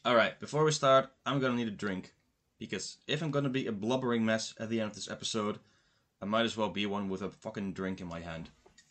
Alright, before we start, I'm gonna need a drink. Because if I'm gonna be a blubbering mess at the end of this episode, I might as well be one with a fucking drink in my hand.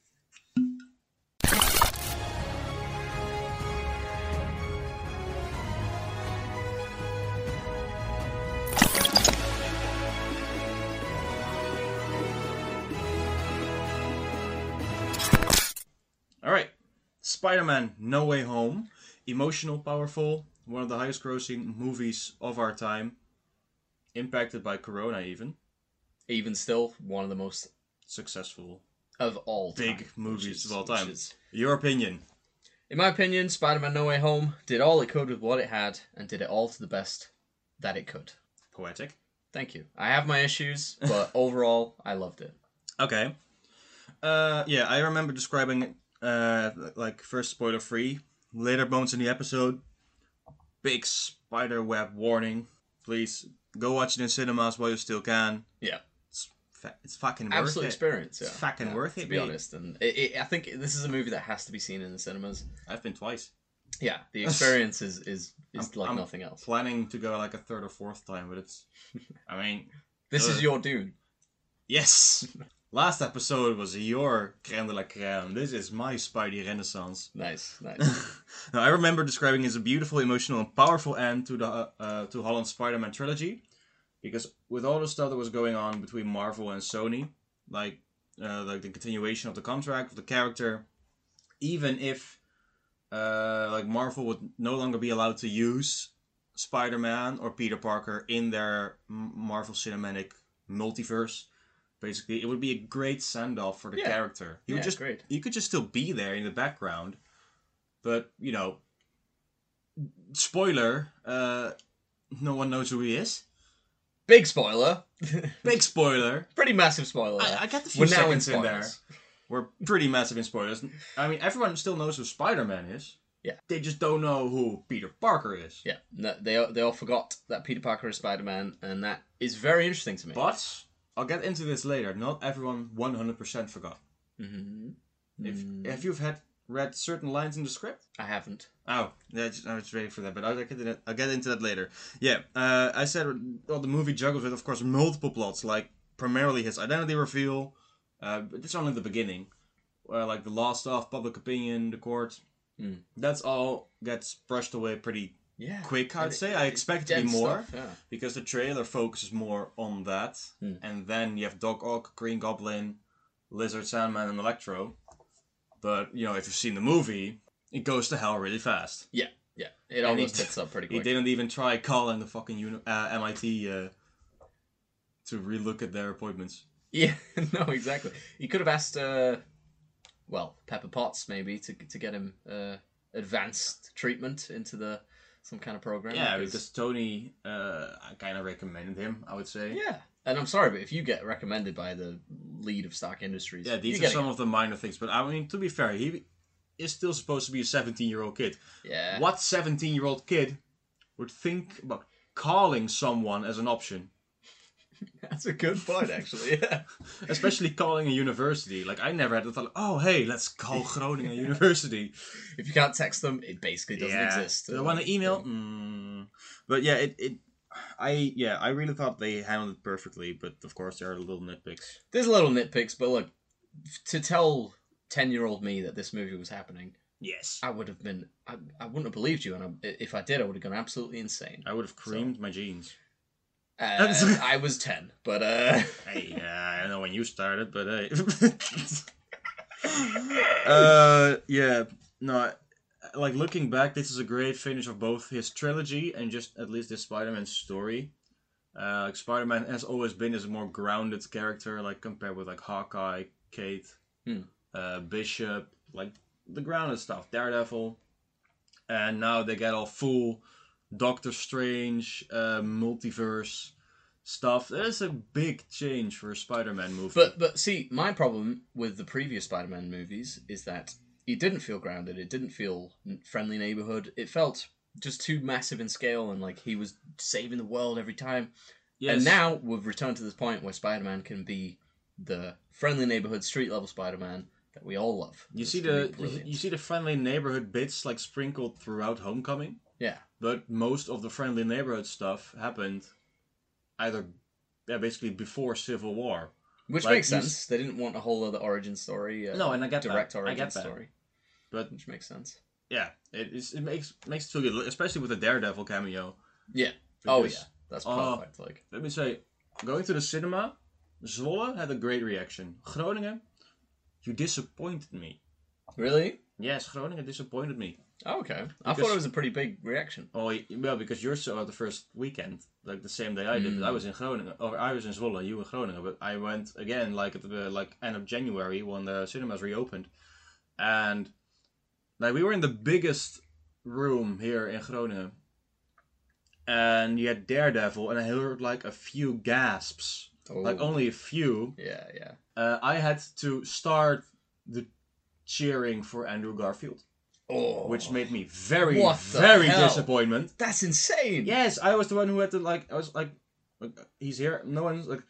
Alright, Spider-Man No Way Home. Emotional, powerful, one of the highest grossing movies of our time. Impacted by Corona even. Even still, one of the most Successful. of all time. Big movies of all which time. is- Your opinion? in my opinion, Spider-Man No Way Home did all it could with what it had, and did it all to the best that it could. Poetic. Thank you. I have my issues, but overall, I loved it. Okay. Yeah, I remember describing it, like, first spoiler free. Later moments in the episode. Big spider web warning. Please, go watch it in cinemas while you still can. Yeah. It's fucking worth Absolute it. experience, yeah. It's fucking worth it, to be mate. honest. And I think this is a movie that has to be seen in the cinemas. I've been twice. Yeah, the experience is like I'm nothing else. Planning to go like a third or fourth time, but it's... I mean... This is your Dune. Yes! Last episode was your crème de la crème. This is my Spidey renaissance. Nice. Now, I remember describing it as a beautiful, emotional, and powerful end to the to Holland's Spider-Man trilogy, because with all the stuff that was going on between Marvel and Sony, like the continuation of the contract of the character, even if like Marvel would no longer be allowed to use Spider-Man or Peter Parker in their Marvel Cinematic Multiverse. Basically, it would be a great send-off for the character. He would just, great. You could just still be there in the background, but you know, spoiler, no one knows who he is. Big spoiler. Big spoiler. Pretty massive spoiler. I got the few We're now in seconds in there. spoilers. We're pretty massive in spoilers. I mean, everyone still knows who Spider-Man is. Yeah. They just don't know who Peter Parker is. Yeah, no, they all forgot that Peter Parker is Spider-Man, and that is very interesting to me. But I'll get into this later. Not everyone 100% forgot. Mm-hmm. If you've read certain lines in the script. I haven't. Oh, I was ready for that, but I'll get into that later. Yeah, I said well, the movie juggles with, of course, multiple plots, like primarily his identity reveal. But it's only the beginning. Like the law stuff, public opinion, the court. That's all gets brushed away pretty quick, I'd say. I expect it to be more, because the trailer focuses more on that. And then you have Doc Ock, Green Goblin, Lizard, Sandman, and Electro. But, you know, if you've seen the movie, it goes to hell really fast. Yeah. It almost hits up pretty quick. He didn't even try calling the fucking MIT to relook at their appointments. Yeah, no, exactly. You could have asked, Pepper Potts, maybe, to get him advanced treatment into some kind of program. Yeah, because Tony kind of recommended him, I would say. Yeah. And I'm sorry, but if you get recommended by the lead of Stark Industries... Yeah, these are some of the minor things. But, I mean, to be fair, he is still supposed to be a 17-year-old kid. Yeah. What 17-year-old kid would think about calling someone as an option? That's a good point, actually, yeah. Especially calling a university. Like, I never had the thought, oh, hey, let's call Groningen University. If you can't text them, it basically doesn't exist. Do I want to email? But yeah, I really thought they handled it perfectly, but of course there are little nitpicks. There's little nitpicks, but look, to tell 10-year-old me that this movie was happening, yes, I would have been, I wouldn't have believed you, and if I did, I would have gone absolutely insane. I would have creamed my jeans. I was 10, but Hey, I don't know when you started, but hey. Yeah, no, like looking back, this is a great finish of both his trilogy and just at least this Spider-Man story. Like Spider-Man has always been as a more grounded character, like compared with like Hawkeye, Kate, Bishop, like the grounded stuff, Daredevil, and now they get all full Doctor Strange, multiverse stuff. There's a big change for a Spider-Man movie. But see, my problem with the previous Spider-Man movies is that it didn't feel grounded. It didn't feel friendly neighborhood. It felt just too massive in scale, and like he was saving the world every time. Yes. And now we've returned to this point where Spider-Man can be the friendly neighborhood, street level Spider-Man that we all love. You see the friendly neighborhood bits like sprinkled throughout Homecoming. Yeah. but most of the Friendly Neighborhood stuff happened either, basically before Civil War. Which Like, makes sense. They didn't want a whole other origin story. No, and I get direct that. origin I get that. story. But which makes sense. yeah, it makes it feel good, especially with the Daredevil cameo. Yeah. Because, that's perfect. Like, let me say, going to the cinema, Zwolle had a great reaction. Groningen, you disappointed me. really? Yes, Groningen disappointed me. Oh, okay. I thought it was a pretty big reaction. Oh, well, because you're so out the first weekend, like the same day I did. But I was in Groningen, or I was in Zwolle, you in Groningen. But I went again, like at the end of January when the cinemas reopened, and like we were in the biggest room here in Groningen, and you had Daredevil, and I heard like a few gasps, like only a few. Yeah, yeah. I had to start the cheering for Andrew Garfield. Oh, Which made me very What the hell? disappointment. that's insane. Yes, I was the one who had to like. I was like he's here. No one's like,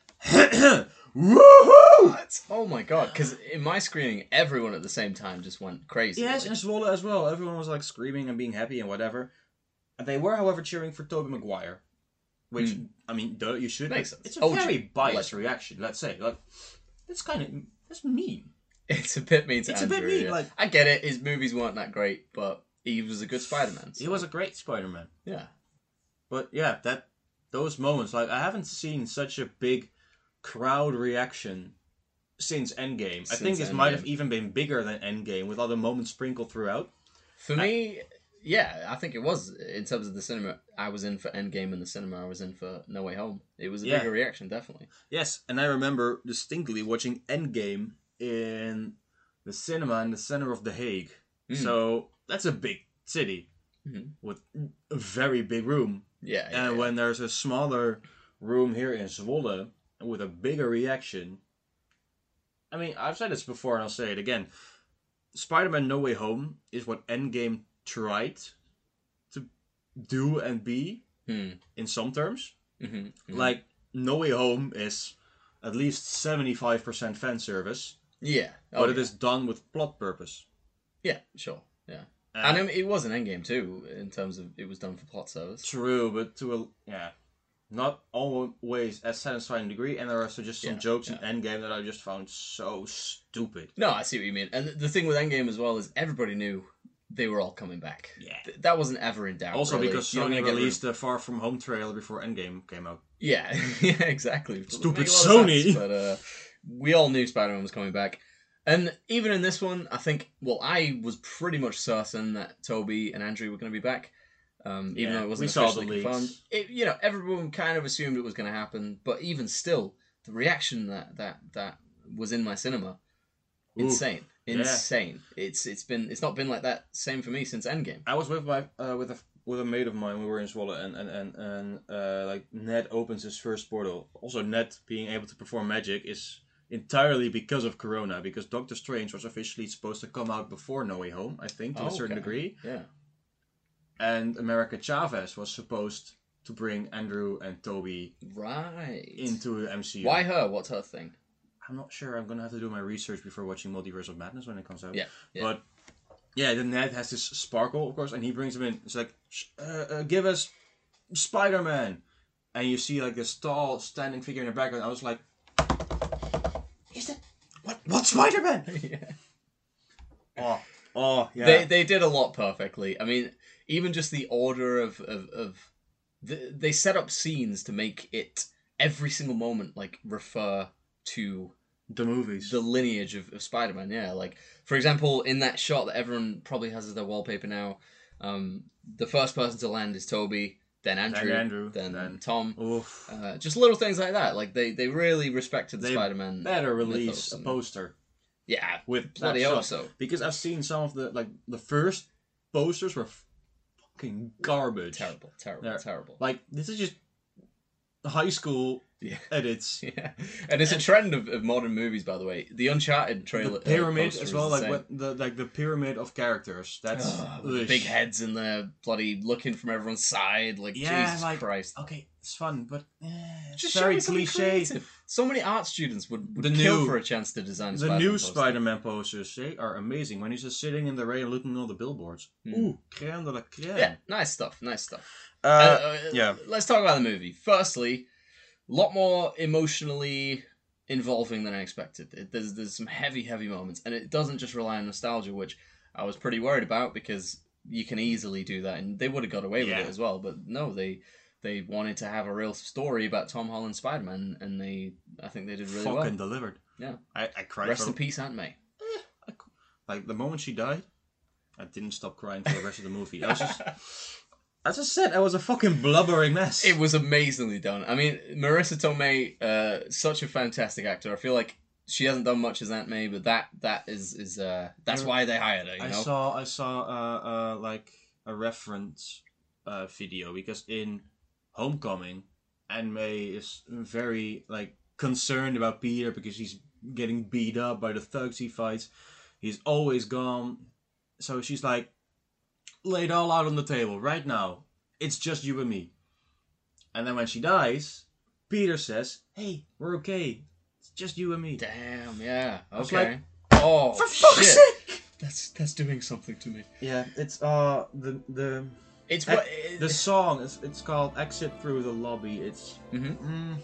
woohoo! What? Oh my god! Because in my screening, everyone at the same time just went crazy. Yes, like, in Zwolle as well. Everyone was like screaming and being happy and whatever. And they were, however, cheering for Tobey Maguire, which I mean, duh, you should. Makes sense. It's a OG. very biased Like- reaction. Let's say, like, that's mean. it's a bit mean to It's a Andrew. bit mean, yeah. like- I get it. His movies weren't that great, but he was a good Spider-Man. He was a great Spider-Man. Yeah. But yeah, those moments, like I haven't seen such a big crowd reaction since Endgame. I think Since it might have Endgame. even been bigger than Endgame with other moments sprinkled throughout. For me, yeah, I think it was in terms of the cinema. I was in for Endgame, and the cinema I was in for No Way Home. It was a Yeah. bigger reaction, definitely. Yes, and I remember distinctly watching Endgame in the cinema in the center of The Hague. So that's a big city with a very big room. Yeah. And when there's a smaller room here in Zwolle with a bigger reaction, I mean, I've said this before and I'll say it again. Spider-Man No Way Home is what Endgame tried to do and be in some terms. Like, No Way Home is at least 75% fan service, yeah, but it is done with plot purpose. Yeah, sure. Yeah, and I mean, it was an Endgame too, in terms of it was done for plot service. True, but not always as satisfying degree, and there are also just some jokes in Endgame that I just found so stupid. No, I see what you mean. And the thing with Endgame as well is everybody knew they were all coming back. Yeah. That wasn't ever in doubt. Also, really. because You're not Sony gonna get rid released the Far From Home trailer before Endgame came out. Yeah, yeah, exactly. Stupid Make a lot of Sony. sense, but we all knew Spider-Man was coming back. And even in this one, I think, I was pretty much certain that Toby and Andrew were going to be back. Even though it wasn't we saw the officially confirmed. leaks. Everyone kind of assumed it was going to happen. But even still, the reaction that was in my cinema, insane. Insane. It's not been like that same for me since Endgame. I was with my with a mate of mine. We were in Zwolle, and like Ned opens his first portal. Also, Ned being able to perform magic is entirely because of Corona, because Doctor Strange was officially supposed to come out before No Way Home, I think, to a certain degree. Yeah. And America Chavez was supposed to bring Andrew and Toby Right. into the MCU. Why her? What's her thing? I'm not sure. I'm gonna have to do my research before watching Multiverse of Madness when it comes out. Yeah. But yeah, then Ned has this sparkle, of course, and he brings him in. It's like, give us Spider-Man, and you see like this tall standing figure in the background. I was like, is that what Spider-Man? Yeah. Oh yeah. They did a lot perfectly. I mean, even just the order of they set up scenes to make it every single moment like refer to the movies, the lineage of Spider-Man. Yeah, like for example, in that shot that everyone probably has as their wallpaper now, the first person to land is Toby, then Andrew, then Tom. Oof. Just little things like that. Like they really respected the Spider-Man. Better release mythos a and- poster. Yeah, With bloody that hope shot. so. Because I've seen some of the first posters were fucking garbage. Terrible. Yeah. Terrible. Like, this is just high school Yeah. edits. Yeah, and it's a trend of modern movies, by the way. The Uncharted trailer, The pyramid poster as is well, the like same. the pyramid of characters. That's With the big heads and the bloody looking from everyone's side, like Yeah, Jesus like, Christ. okay, it's fun, but it's Just very show me something cliche. creative. So many art students would The kill new- for a chance to design a The Spider-Man new poster. Spider-Man posters, they are amazing. When he's just sitting in the rain looking at all the billboards. Ooh, crème de la crème. Yeah, nice stuff. Nice stuff. Yeah. Let's talk about the movie. Firstly, a lot more emotionally involving than I expected. There's some heavy moments, and it doesn't just rely on nostalgia, which I was pretty worried about because you can easily do that, and they would have got away with Yeah. it as well. But no, they wanted to have a real story about Tom Holland Spider-Man, and I think they did really Fucking well. delivered. Yeah. I cried Rest for in peace, Aunt May. like the moment she died. I didn't stop crying for the rest of the movie. I was just, as I said, I was a fucking blubbering mess. It was amazingly done. I mean, Marissa Tomei, such a fantastic actor. I feel like she hasn't done much as Aunt May, but that's why they hired her. You know? I saw like a reference video because in Homecoming, Aunt May is very like concerned about Peter because he's getting beat up by the thugs he fights. He's always gone, so she's like, lay it all out on the table right now. It's just you and me. And then when she dies, Peter says, "Hey, we're okay. It's just you and me." Damn, yeah. was Okay. like, Oh, For fuck's shit. sake! That's doing something to me. Yeah, it's It's Ec- what the song is it's called "Exit Through the Lobby." It's Mhm.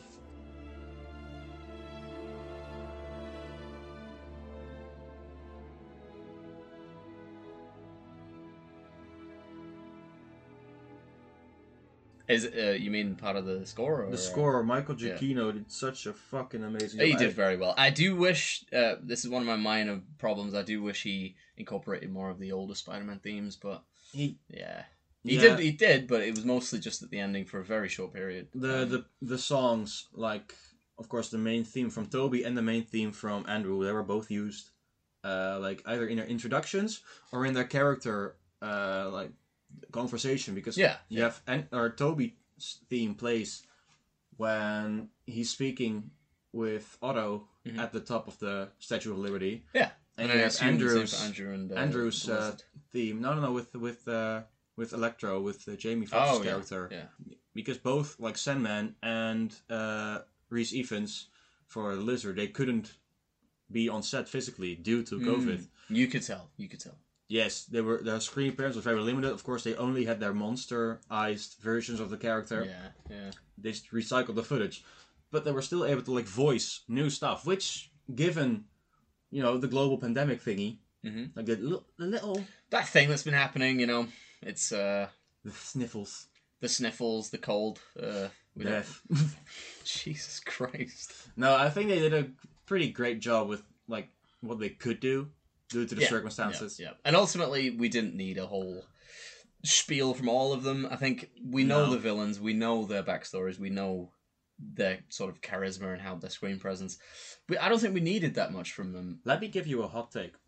Is you mean part of the score? Or, the score. Michael Giacchino did such a fucking amazing job. He did very well. I do wish this is one of my minor problems. I do wish he incorporated more of the older Spider-Man themes, but He He did, but it was mostly just at the ending for a very short period. the songs, like of course the main theme from Toby and the main theme from Andrew, they were both used like either in their introductions or in their character like conversation, because you have Toby's theme plays when he's speaking with Otto at the top of the Statue of Liberty. Yeah, and I you have assume the same Andrew's for Andrew and, Andrew's the Lizard. theme. No, with Electro, with Jamie Foxx's character. Yeah. Because both like Sandman and Rhys Ifans for the Lizard, they couldn't be on set physically due to COVID. You could tell. Yes, their screen appearance was very limited. Of course, they only had their monsterized versions of the character. Yeah. They just recycled the footage, but they were still able to like voice new stuff. Which, given the global pandemic thingy, like the little That thing that's been happening, it's the sniffles, the sniffles, the cold, death. Jesus Christ. No, I think they did a pretty great job with like what they could do due to the circumstances. Yeah. And ultimately, we didn't need a whole spiel from all of them. I think we know the villains, we know their backstories, we know their sort of charisma and how their screen presence. But I don't think we needed that much from them. Let me give you a hot take.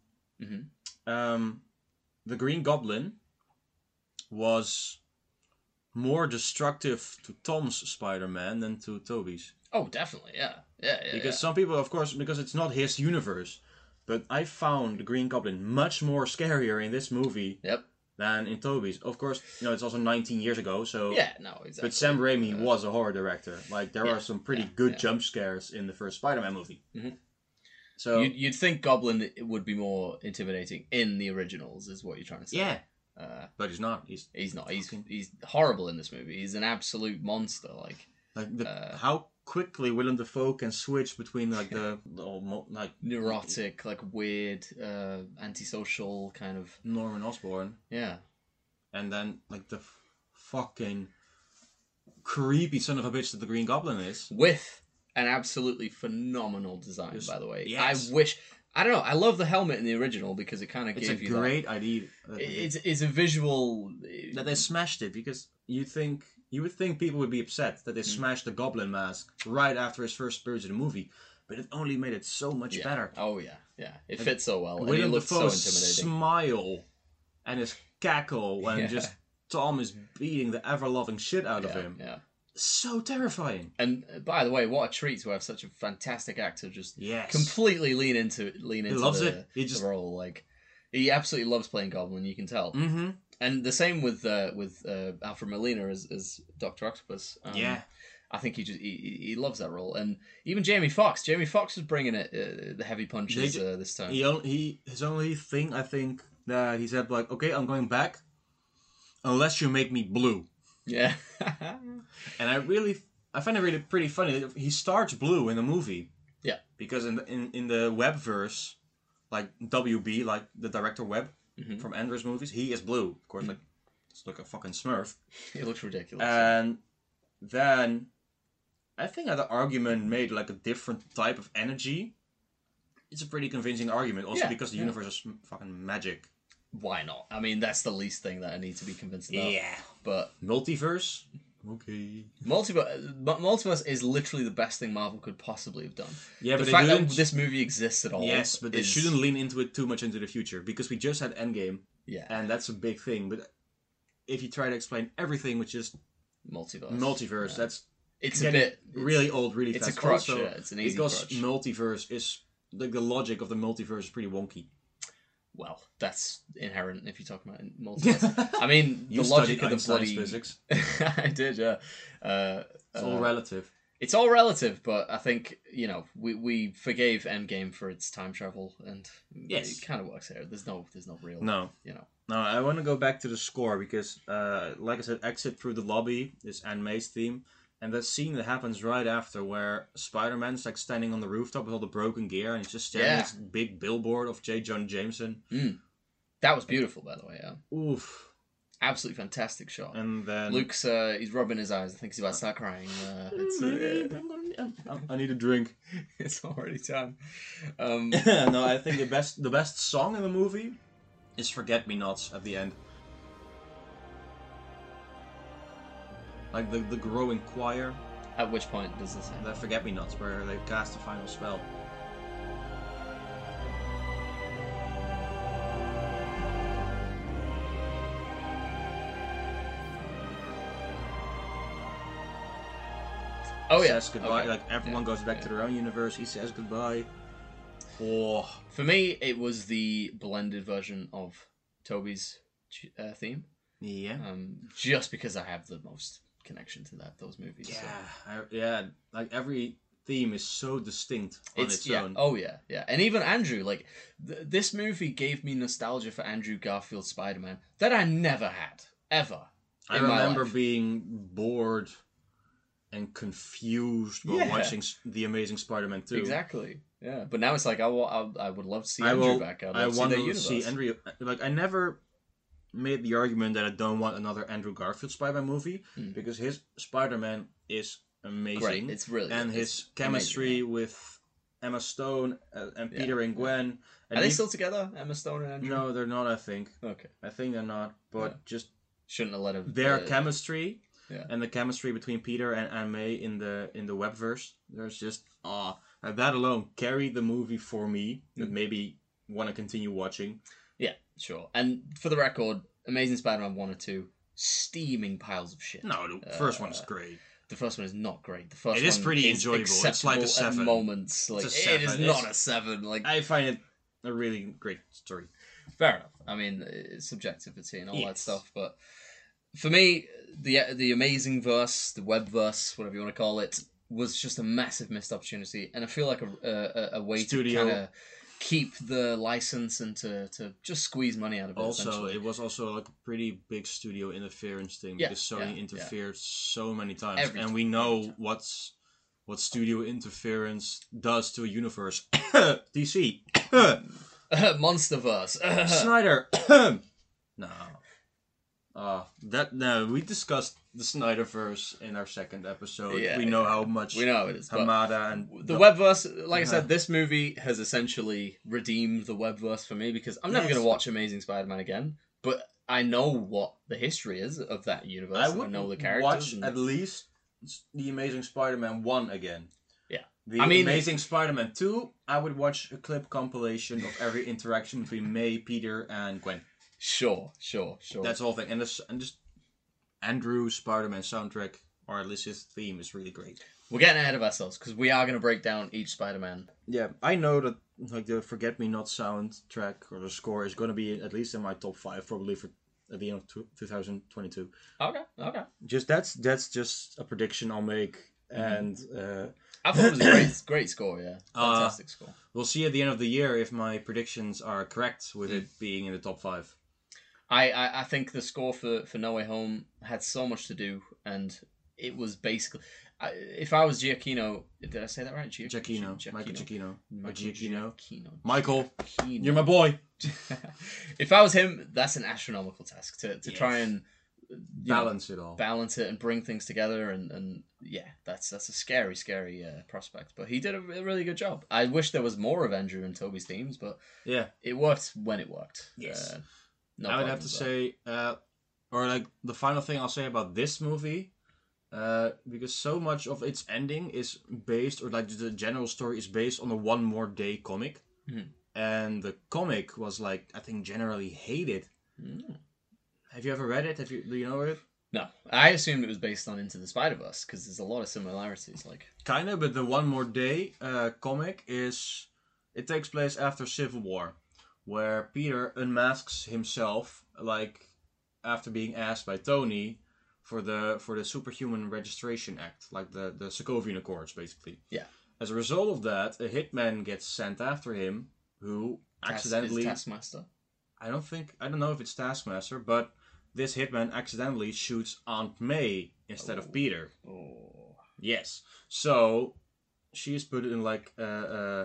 The Green Goblin was more destructive to Tom's Spider-Man than to Toby's. Oh, definitely, yeah. Because some people, of course, because it's not his universe, but I found the Green Goblin much more scarier in this movie than in Toby's. Of course, it's also 19 years ago, so... Yeah, no, exactly. But Sam Raimi was a horror director. Like, there are some pretty good jump scares in the first Spider-Man movie. So You'd think Goblin would be more intimidating in the originals, is what you're trying to say. Yeah. But he's not. He's not. He's horrible in this movie. He's an absolute monster. How quickly Willem Dafoe can switch between like the neurotic, like weird, antisocial kind of Norman Osborn. Yeah. And then like the fucking creepy son of a bitch that the Green Goblin is. With an absolutely phenomenal design, by the way. Yes. I don't know. I love the helmet in the original because it kind of gave you It's a great idea. It's a visual that they smashed it, because you would think people would be upset that they smashed the Goblin mask right after his first appearance in the movie, but it only made it so much better. Oh yeah. It fits so well. Willem and it looks so Dafoe's intimidating. smile and his cackle when just Tom is beating the ever-loving shit out of him. Yeah. so terrifying. And by the way, what a treat to have such a fantastic actor just Yes. completely lean into loves the, it. He just- the role. Like, he absolutely loves playing Goblin. You can tell. Mm-hmm. And the same with Alfred Molina as Doctor Octopus. Yeah. I think he loves that role, and even Jamie Foxx. Jamie Foxx was bringing it the heavy punches this time. His only thing, I think, that he said, like, okay, I'm going back, unless you make me blue. Yeah, And I find it really pretty funny that he starts blue in the movie. Yeah, because in the Webverse, like WB, like the director Webb from Andrew's movies, he is blue. Of course, like it's like a fucking Smurf. it looks ridiculous. And then I think that the argument made like a different type of energy. It's a pretty convincing argument, also because the universe is fucking magic. Why not? I mean, that's the least thing that I need to be convinced about. Yeah. But Multiverse? Okay. Multiverse is literally the best thing Marvel could possibly have done. Yeah, the but fact they that didn't... this movie exists at all. Yes, but they shouldn't lean into it too much into the future, because we just had Endgame. Yeah. And that's a big thing. But if you try to explain everything with just multiverse, that's... It's a bit... really old, really it's fast. A crutch, also, it's an easy because crutch. Multiverse is... Like, the logic of the multiverse is pretty wonky. Well, that's inherent if you talk about multiverse. I mean, You the logic studied of the bloody physics. I did, yeah. It's all relative. It's all relative, but I think we forgave Endgame for its time travel, and it kind of works here. There's no real No. No, I want to go back to the score because, like I said, Exit Through the Lobby is Anne May's theme. And that scene that happens right after where Spider-Man's like standing on the rooftop with all the broken gear and he's just staring at this big billboard of J. Jonah Jameson. That was beautiful, by the way, yeah. Oof. Absolutely fantastic shot. And then... Luke's, he's rubbing his eyes. I think he's about to start crying. I need a drink. It's already time. No, I think the best song in the movie is Forget Me Nots at the end. Like the growing choir. At which point does this end? The Forget Me Nots, where they cast the final spell. Oh yeah. Says goodbye. Okay. Like everyone goes back to their own universe. He says goodbye. Oh. For me, it was the blended version of Toby's theme. Yeah. Just because I have the most connection to those movies. Yeah. Yeah. Like every theme is so distinct on its own. Oh yeah. And even Andrew, like this movie gave me nostalgia for Andrew Garfield's Spider-Man that I never had ever. I remember being bored and confused while watching The Amazing Spider-Man 2. Exactly. Yeah, but now it's like I would love to see Andrew back. I want to see Andrew. Like I never made the argument that I don't want another Andrew Garfield Spider-Man movie because his Spider-Man is amazing. Great. It's really and his chemistry with Emma Stone and Peter and Gwen. And are they still together, Emma Stone and Andrew? No, they're not. I think. Okay. I think they're not. But just shouldn't have let him. Their chemistry. Yeah. And the chemistry between Peter and Aunt May in the Webverse, there's just that alone carried the movie for me. That maybe want to continue watching. Yeah, sure. And for the record, Amazing Spider-Man 1 or 2, steaming piles of shit. No, the first one is great. The first one is not great. The first it is one pretty is enjoyable. It's like a 7. At moments, like it is not a 7. Like I find it a really great story. Fair enough. I mean, it's subjectivity and all that stuff, but for me, the Amazing Verse, the Webverse, whatever you want to call it, was just a massive missed opportunity, and I feel like a way to kind of keep the license and to just squeeze money out of it. Also, it was also like a pretty big studio interference thing because Sony interfered so many times, and we know what studio interference does to a universe. DC, Monsterverse, Snyder. No. We discussed the Snyderverse in our second episode. We know how much we know it is. Hamada and the Webverse. Like I said, this movie has essentially redeemed the Webverse for me because I'm never going to watch Amazing Spider-Man again. But I know what the history is of that universe. I know the characters. Watch at least the Amazing Spider-Man 1 again. Yeah. The Amazing Spider-Man 2, I would watch a clip compilation of every interaction between May, Peter, and Gwen. Sure. That's the whole thing. And just Andrew Spider-Man soundtrack, or at least his theme is really great. We're getting ahead of ourselves because we are going to break down each Spider-Man. Yeah, I know that like the Forget Me Not soundtrack or the score is going to be at least in my top 5 probably for at the end of 2022. Okay. Just that's just a prediction I'll make, and I thought it was a great score. Yeah, fantastic score. We'll see at the end of the year if my predictions are correct with it being in the top 5. I think the score for No Way Home had so much to do, and it was basically. If I was Giacchino, did I say that right? Giacchino. Michael Giacchino. Giacchino. Michael, you're my boy. If I was him, that's an astronomical task to try and balance it all. Balance it and bring things together, and yeah, that's a scary prospect. But he did a really good job. I wish there was more of Andrew and Toby's themes, but yeah, it worked when it worked. Yes. I would have to say, or like the final thing I'll say about this movie. Because so much of its ending is based, or like the general story is based on a One More Day comic, and the comic was like I think generally hated. Have you ever read it? Do you know it? No, I assumed it was based on Into the Spider-Verse because there's a lot of similarities. Like kind of, but the One More Day comic it takes place after Civil War, where Peter unmasks himself like after being asked by Tony. For the Superhuman Registration Act, like the Sokovian Accords, basically. Yeah. As a result of that, a hitman gets sent after him, who accidentally. Is Taskmaster? I don't know if it's Taskmaster, but this hitman accidentally shoots Aunt May instead of Peter. Oh. Yes. So she's put in like a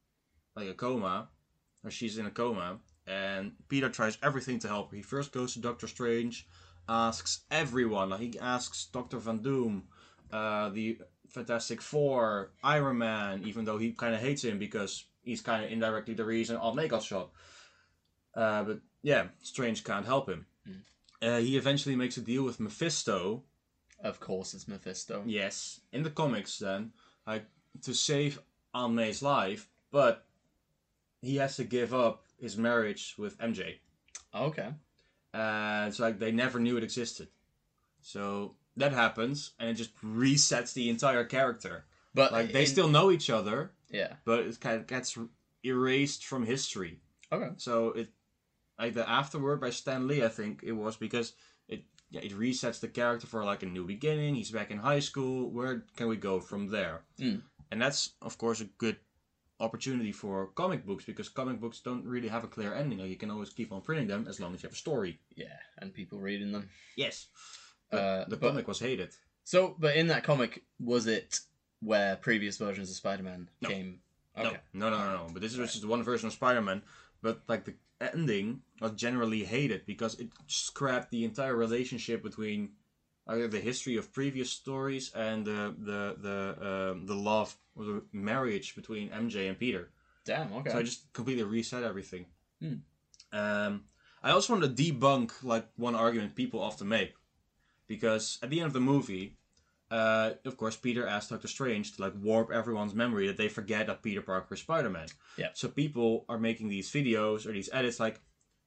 coma, or she's in a coma, and Peter tries everything to help her. He first goes to Doctor Strange. Asks everyone. Like he asks Dr. Van Doom, the Fantastic Four, Iron Man, even though he kind of hates him because he's kind of indirectly the reason Aunt May got shot. But yeah, Strange can't help him. He eventually makes a deal with Mephisto. Of course, it's Mephisto. Yes, in the comics then, like to save Aunt May's life, but he has to give up his marriage with MJ. Okay. It's like they never knew it existed. So that happens, and it just resets the entire character. But like they still know each other. Yeah. But it kind of gets erased from history. Okay. So it, like the Afterword by Stan Lee, I think it was because it resets the character for like a new beginning. He's back in high school. Where can we go from there? And that's of course a good opportunity for comic books because comic books don't really have a clear ending. Like you can always keep on printing them as long as you have a story. Yeah, and people reading them. Yes. But the comic was hated. So, but in that comic, was it where previous versions of Spider-Man came? Okay. No. But this was just one version of Spider-Man. But like the ending was generally hated because it scrapped the entire relationship between either the history of previous stories and the love or the marriage between MJ and Peter. Damn, okay. So I just completely reset everything. I also want to debunk like one argument people often make. Because at the end of the movie, of course, Peter asked Doctor Strange to like warp everyone's memory that they forget that Peter Parker is Spider-Man. Yeah. So people are making these videos or these edits like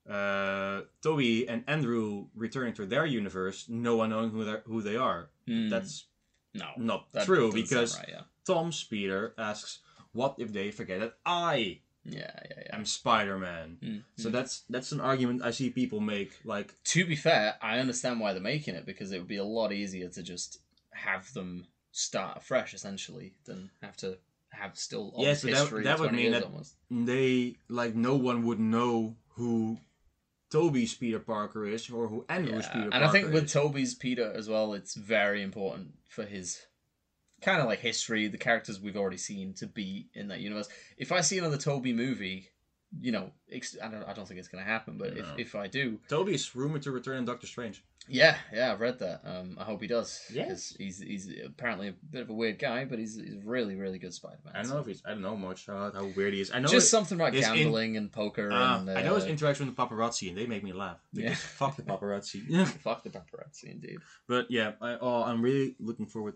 Toby and Andrew returning to their universe, no one knowing who they are. That's not true because right, yeah. Tom's Peter asks, "What if they forget that I am Spider-Man?" So that's an argument I see people make. Like, to be fair, I understand why they're making it because it would be a lot easier to just have them start afresh, essentially, than have to have still all this history. That would mean that almost. They like no one would know who Toby's Peter Parker is or who Andrew's Peter Parker is. And I think with Toby's Peter as well, it's very important for his kind of like history, the characters we've already seen to be in that universe. If I see another Toby movie, you know, I don't think it's going to happen, but if I do... Toby is rumored to return in Doctor Strange. Yeah, I've read that. I hope he does. Yes. He's apparently a bit of a weird guy, but he's a really, really good Spider-Man. I don't know much how weird he is. I know just something about gambling and poker. And, I know his interaction with the paparazzi, and they make me laugh. Because fuck the paparazzi. Fuck the paparazzi, indeed. But yeah, I'm really looking forward...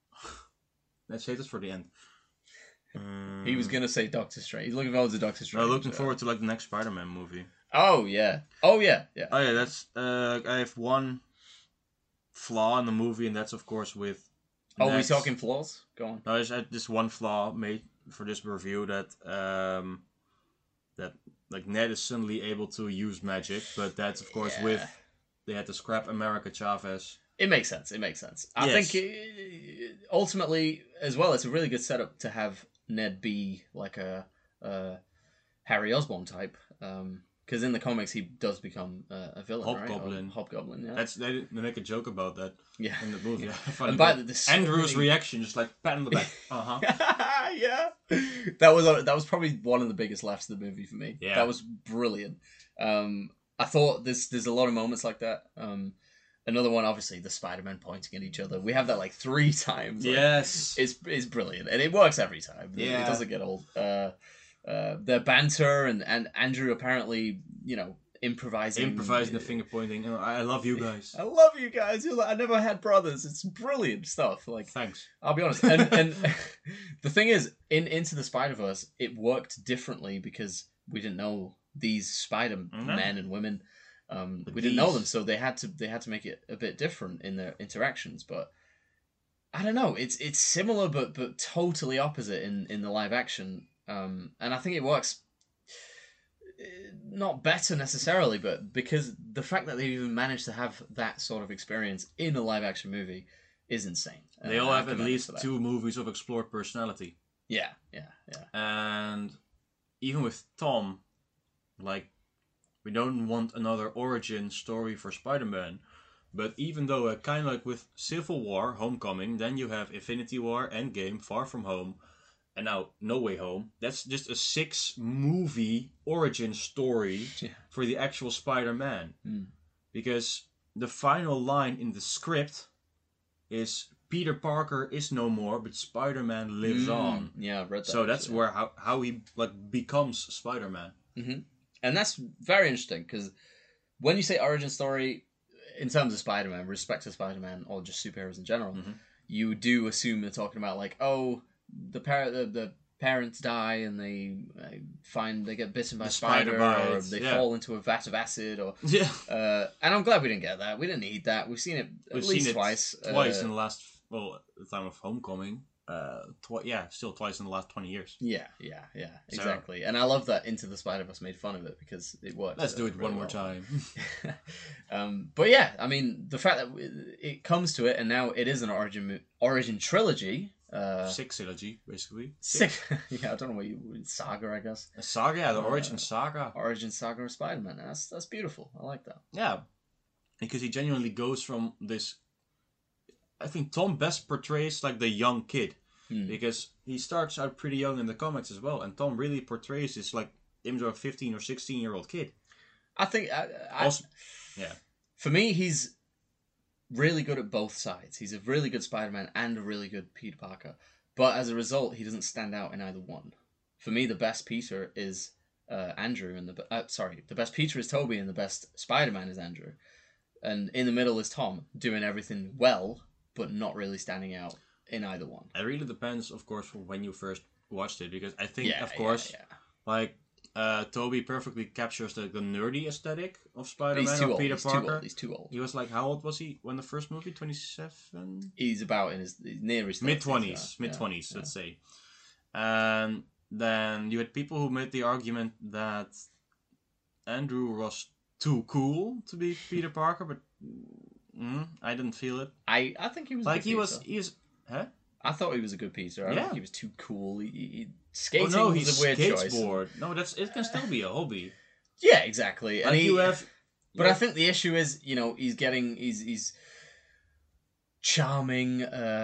Let's say this for the end. He was gonna say Doctor Strange. He's looking forward to Doctor Strange. I'm looking forward to like the next Spider-Man movie. Oh yeah. That's I have one flaw in the movie, and that's of course with Oh, we That's- talking flaws? Go on. No, there's this one flaw made for this review that that like Ned is suddenly able to use magic, but that's of course Yeah. with they had to scrap America Chavez. It makes sense. It makes sense. I Yes. think ultimately, as well, it's a really good setup to have Ned be like a Harry Osborn type. Because in the comics, he does become a villain, Hobgoblin. right? Hobgoblin, yeah. That's they make a joke about that Yeah. in the movie. I find And it by great. the Andrew's so many- reaction, just like pat on the back. Yeah, that was probably one of the biggest laughs of the movie for me. Yeah. That was brilliant. I thought there's a lot of moments like that. Another one, obviously, the Spider-Man pointing at each other. We have that like 3 times. Like, Yes. it's brilliant, and it works every time. Yeah. It doesn't get old. Their banter and Andrew apparently, improvising the finger pointing. Oh, I love you guys. I love you guys. You're like, I never had brothers. It's brilliant stuff. Like, Thanks. I'll be honest. And the thing is, in Into the Spider-Verse, it worked differently because we didn't know these Spider-Men and women. We didn't know them, so they had to make it a bit different in their interactions. But I don't know. It's similar, but totally opposite in the live action. And I think it works. Not better necessarily, but because the fact that they even managed to have that sort of experience in a live action movie is insane. They all I have at commend them least for that. 2 movies of explored personality. Yeah. And even with Tom, like, we don't want another origin story for Spider-Man. But even though, kind of like with Civil War, Homecoming, then you have Infinity War, Endgame, Far From Home, and now No Way Home. That's just a 6-movie origin story for the actual Spider-Man. Because the final line in the script is Peter Parker is no more, but Spider-Man lives on. Yeah, I've read that. So that's actually. where how he like becomes Spider-Man. And that's very interesting because when you say origin story, in terms of Spider-Man, respect to Spider-Man or just superheroes in general, you do assume they're talking about like, oh, the parents die and they get bitten by a spider, or they fall into a vat of acid, or and I'm glad we didn't get that. We didn't need that. We've seen it at least twice. Twice in the last at the time of Homecoming. Still twice in the last 20 years. Yeah, exactly. And I love that Into the Spider-Verse made fun of it because it works. Let's do it really one more well. time. But yeah, I mean, the fact that it comes to it, and now it is an origin trilogy. 6 trilogy, basically. 6. Yeah, I don't know what saga, I guess. A saga, the origin saga. Origin saga of Spider-Man. That's beautiful. I like that. Yeah, because he genuinely goes from this. I think Tom best portrays like the young kid, because he starts out pretty young in the comics as well, and Tom really portrays this like image of a 15 or 16-year-old kid. I think for me, he's really good at both sides. He's a really good Spider-Man and a really good Peter Parker, but as a result, he doesn't stand out in either one. For me, the best Peter is Andrew, and the best Peter is Tobey, and the best Spider-Man is Andrew, and in the middle is Tom doing everything well, but not really standing out in either one. It really depends, of course, from when you first watched it, because I think, like Tobey perfectly captures the nerdy aesthetic of Spider-Man or Peter Parker. He's too old. He was like, how old was he when the first movie? 27? He's about in his near his mid-20s, let's say. And then you had people who made the argument that Andrew was too cool to be Peter Parker, but I didn't feel it. I think he was like he was huh? I thought he was a good Peter. I don't think he was too cool. Skating was a weird choice. No, it can still be a hobby. Yeah, exactly. And But I think the issue is, he's charming.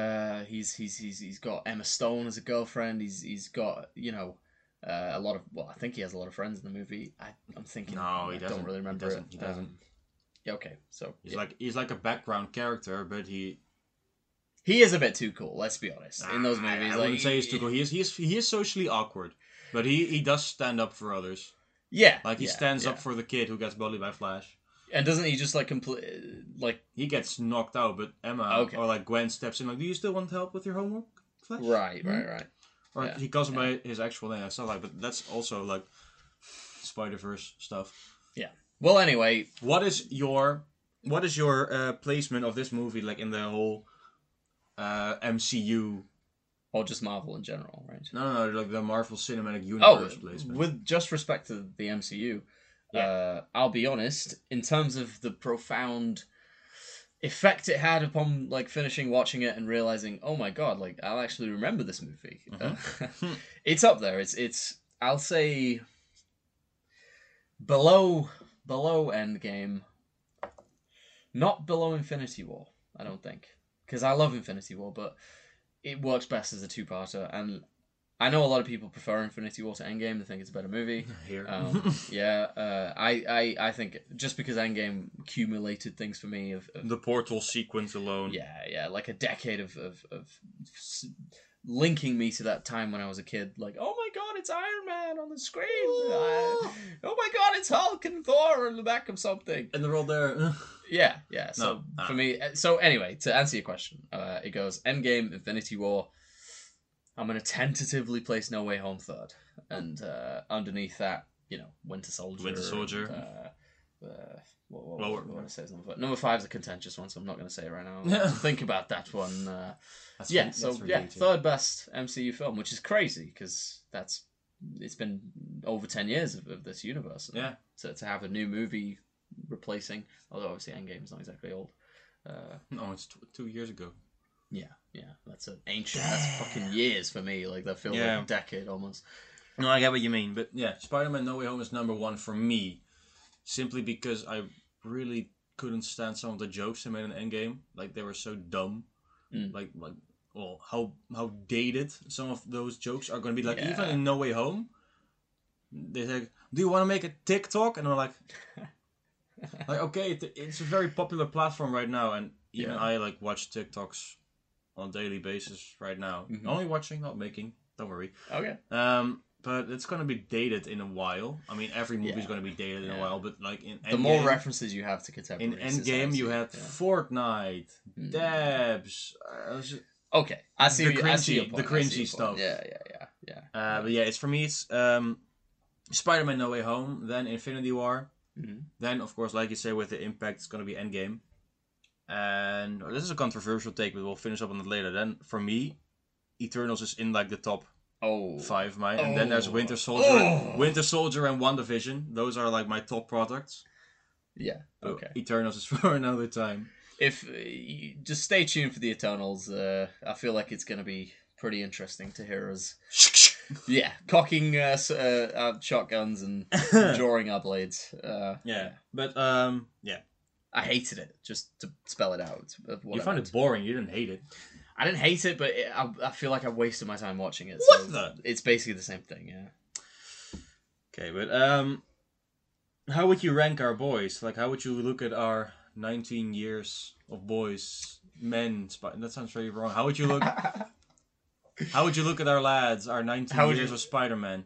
He's got Emma Stone as a girlfriend. He's got a lot of. Well, I think he has a lot of friends in the movie. I'm thinking. No, he doesn't. I don't really remember. He doesn't. Yeah. Okay. So he's like a background character, but he is a bit too cool. Let's be honest. In those movies, I wouldn't say he's too cool. He is socially awkward, but he does stand up for others. Yeah. Like he stands up for the kid who gets bullied by Flash. And doesn't he just he gets knocked out, but Emma or like Gwen steps in like, do you still want help with your homework, Flash? Right. Or he calls him by his actual name. I saw but that's also like Spider-Verse stuff. Yeah. Well, anyway, what is your placement of this movie like in the whole MCU. Or just Marvel in general, right? No, like the Marvel Cinematic Universe placement. With just respect to the MCU, Yeah. I'll be honest, in terms of the profound effect it had upon like finishing watching it and realizing, oh my god, like I'll actually remember this movie. It's up there. It's I'll say below Endgame, not below Infinity War. I don't think, because I love Infinity War, but it works best as a two-parter, and I know a lot of people prefer Infinity War to Endgame. They think it's a better movie. Here. I think just because Endgame accumulated things for me of The portal sequence alone. yeah, like a decade of linking me to that time when I was a kid. Like, oh my god, it's Iron Man on the screen. Oh my god, it's Hulk and Thor on the back of something. And they're all there. Yeah. So for me, so anyway, to answer your question, it goes Endgame, Infinity War. I'm gonna tentatively place No Way Home third, and underneath that, Winter Soldier. What I say is number 5 is a contentious one, so I'm not gonna say it right now. Think about that one. Third best MCU film, which is crazy because it's been over 10 years of this universe. Yeah. To have a new movie replacing, although obviously Endgame is not exactly old. No, it's 2 years ago. Yeah, that's an ancient. That's fucking years for me. Like that feels like a decade almost. No, I get what you mean, but yeah, Spider-Man: No Way Home is number 1 for me, simply because I really couldn't stand some of the jokes they made in Endgame. Like they were so dumb. How dated some of those jokes are going to be. Like even in No Way Home, they say, "Do you want to make a TikTok?" And I'm like, okay, it's a very popular platform right now, and even I like watch TikToks on a daily basis right now. Mm-hmm. Only watching, not making. Don't worry. Okay. But it's gonna be dated in a while. I mean, every movie is gonna be dated in a while. But like in Endgame, the more references you have to contemporary. In Endgame, you had Fortnite, Dabs. Okay, I see the the cringy stuff. Yeah. But yeah, it's for me. It's Spider-Man: No Way Home, then Infinity War, then of course, like you say, with the impact, it's gonna be Endgame. And this is a controversial take, but we'll finish up on it later. Then for me, Eternals is in like the top 5, and then there's Winter Soldier, and WandaVision. Those are like my top products. Yeah. Okay. Eternals is for another time. If just stay tuned for the Eternals, I feel like it's gonna be pretty interesting to hear us. Cocking shotguns and drawing our blades. But I hated it. Just to spell it out. You found it boring. You didn't hate it. I didn't hate it, but I feel like I wasted my time watching it. It's basically the same thing, yeah. Okay, but how would you rank our boys? Like, how would you look at our 19 years of boys, men? That sounds very wrong. How would you look? How would you look at our lads? Our 19 years of Spider-Man.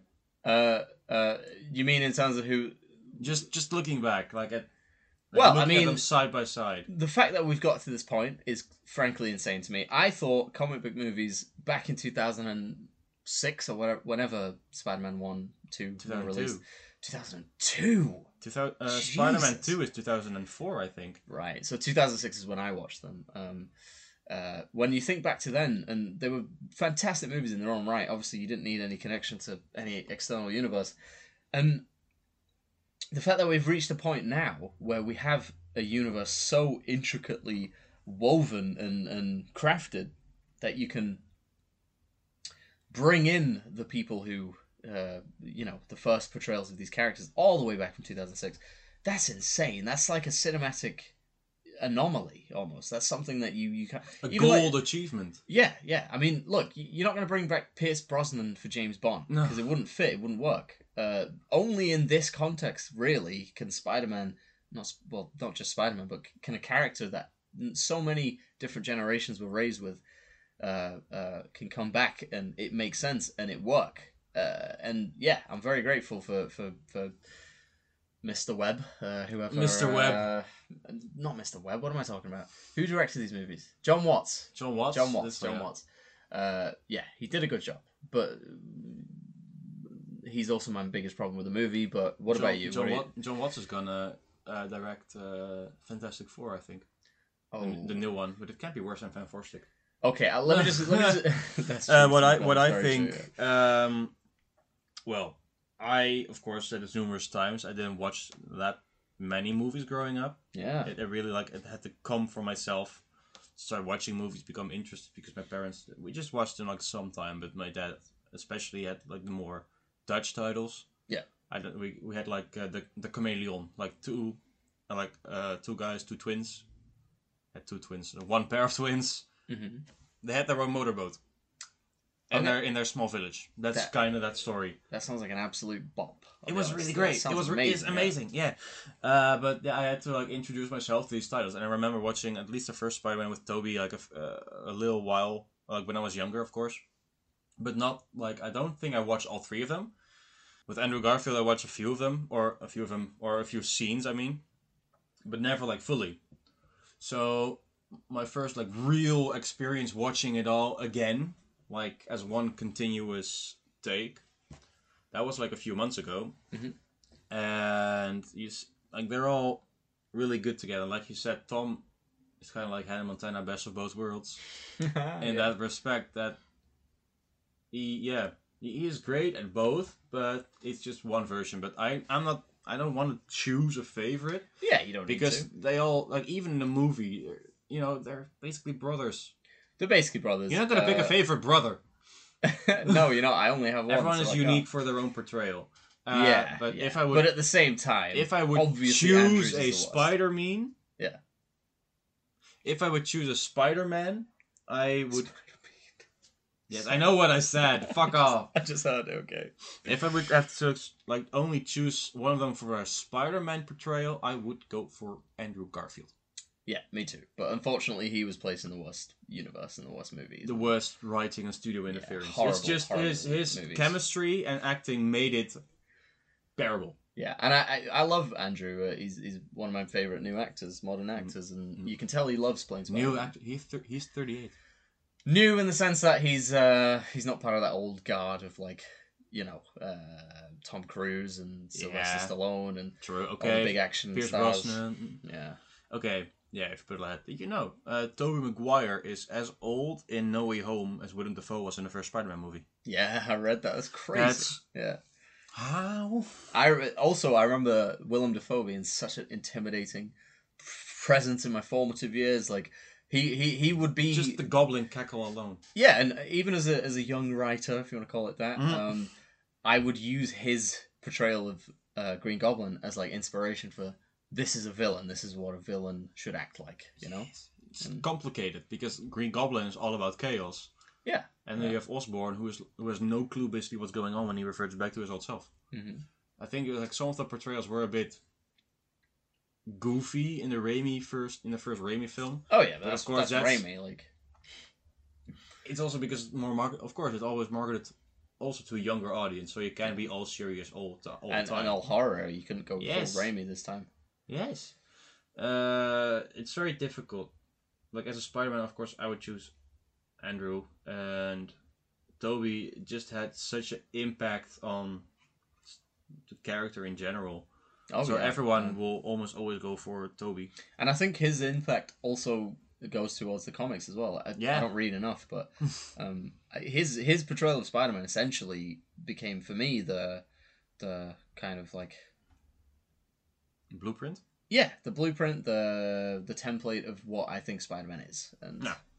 You mean in terms of who? Just looking back, like at. Well, I mean, at them side by side. The fact that we've got to this point is frankly insane to me. I thought comic book movies back in 2006 or whatever, whenever Spider-Man 1, 2 were released. 2002. Spider-Man 2 is 2004, I think. Right. So 2006 is when I watched them. When you think back to then, and they were fantastic movies in their own right. Obviously, you didn't need any connection to any external universe, and the fact that we've reached a point now where we have a universe so intricately woven and crafted that you can bring in the people who, the first portrayals of these characters all the way back from 2006. That's insane. That's like a cinematic anomaly almost. That's something that you can't... A gold achievement. Yeah. I mean, look, you're not going to bring back Pierce Brosnan for James Bond because it wouldn't fit, it wouldn't work. Only in this context, really, can Spider-Man, not just Spider-Man, but can a character that so many different generations were raised with, can come back and it makes sense and it work. And yeah, I'm very grateful for Mr. Webb, whoever. Mr. Webb. Not Mr. Webb. What am I talking about? Who directed these movies? John Watts. John Watts. Yeah, he did a good job, but he's also my biggest problem with the movie. But what about you? John Watts is gonna direct Fantastic Four, I think. Oh, the new one, but it can't be worse than Fantastic. Okay, let me just. That's true. What I That's what I very true, think. yeah. Well, I of course said this numerous times. I didn't watch that many movies growing up. Yeah. It really like it had to come from myself. Start watching movies, become interested because my parents. We just watched them like sometime, but my dad especially had like the more Dutch titles. Yeah. We had like the Chameleon, like two guys, two twins. Had two twins, one pair of twins. Mm-hmm. They had their own motorboat. And Okay. they're in their small village. That's kind of that story. That sounds like an absolute bop. It was really great. It was it's amazing. Yeah. But yeah, I had to like introduce myself to these titles, and I remember watching at least the first Spider-Man with Tobey like a little while, like when I was younger, of course, but not like I don't think I watched all three of them. With Andrew Garfield, I watched a few of them, or a few scenes. I mean, but never like fully. So my first like real experience watching it all again, like as one continuous take, that was like a few months ago. Mm-hmm. And like they're all really good together. Like you said, Tom is kind of like Hannah Montana, best of both worlds. In that respect, that he is great at both, but it's just one version. But I don't want to choose a favorite. Yeah, you don't because need to. they all like even in the movie, they're basically brothers. They're basically brothers. You're not gonna pick a favorite brother. No, you're not. I only have one. Everyone so is I unique can't. for their own portrayal. But if I would, but at the same time, if I would obviously Andrews choose is a the worst. Spider-Man, Yeah. If I would choose a Spider-Man, I would. Yes, I know what I said. Fuck off. I just heard it. Okay. If I would have to like only choose one of them for a Spider-Man portrayal, I would go for Andrew Garfield. Yeah, me too. But unfortunately, he was placed in the worst universe in the worst movie. The worst writing and studio interference. horrible, It's just horrible his movies. chemistry and acting made it bearable. Yeah, and I love Andrew. He's one of my favorite new actors, modern actors, and you can tell he loves playing Spider-Man. New actor. He's 38. New in the sense that he's not part of that old guard of like Tom Cruise and Sylvester Stallone and True. all Okay. the big action Pierce stars. Brosnan. Yeah. Okay. Yeah, if you put it like that. Did you know Tobey Maguire is as old in No Way Home as Willem Dafoe was in the first Spider-Man movie? Yeah, I read that. That's crazy. Yeah. How? I remember Willem Dafoe being such an intimidating presence in my formative years. Like he would be Just the goblin cackle alone. Yeah, and even as a young writer, if you want to call it that, I would use his portrayal of Green Goblin as like inspiration for this is a villain. This is what a villain should act like. It's complicated because Green Goblin is all about chaos. Yeah. And then you have Osborn, who has no clue basically what's going on when he reverts back to his old self. Mm-hmm. I think like some of the portrayals were a bit goofy in the first Raimi film. Oh yeah, but of course that's Raimi. Like, it's also because of course, it's always marketed also to a younger audience, so you can't be all serious all the time. And all horror. You couldn't go Yes. full Raimi this time. Yes. It's very difficult. Like as a Spider-Man, of course, I would choose Andrew, and Tobey just had such an impact on the character in general. So everyone will almost always go for Tobey. And I think his impact also goes towards the comics as well. I don't read enough, but his portrayal of Spider-Man essentially became for me the kind of like blueprint. Yeah, the blueprint, the template of what I think Spider-Man is, and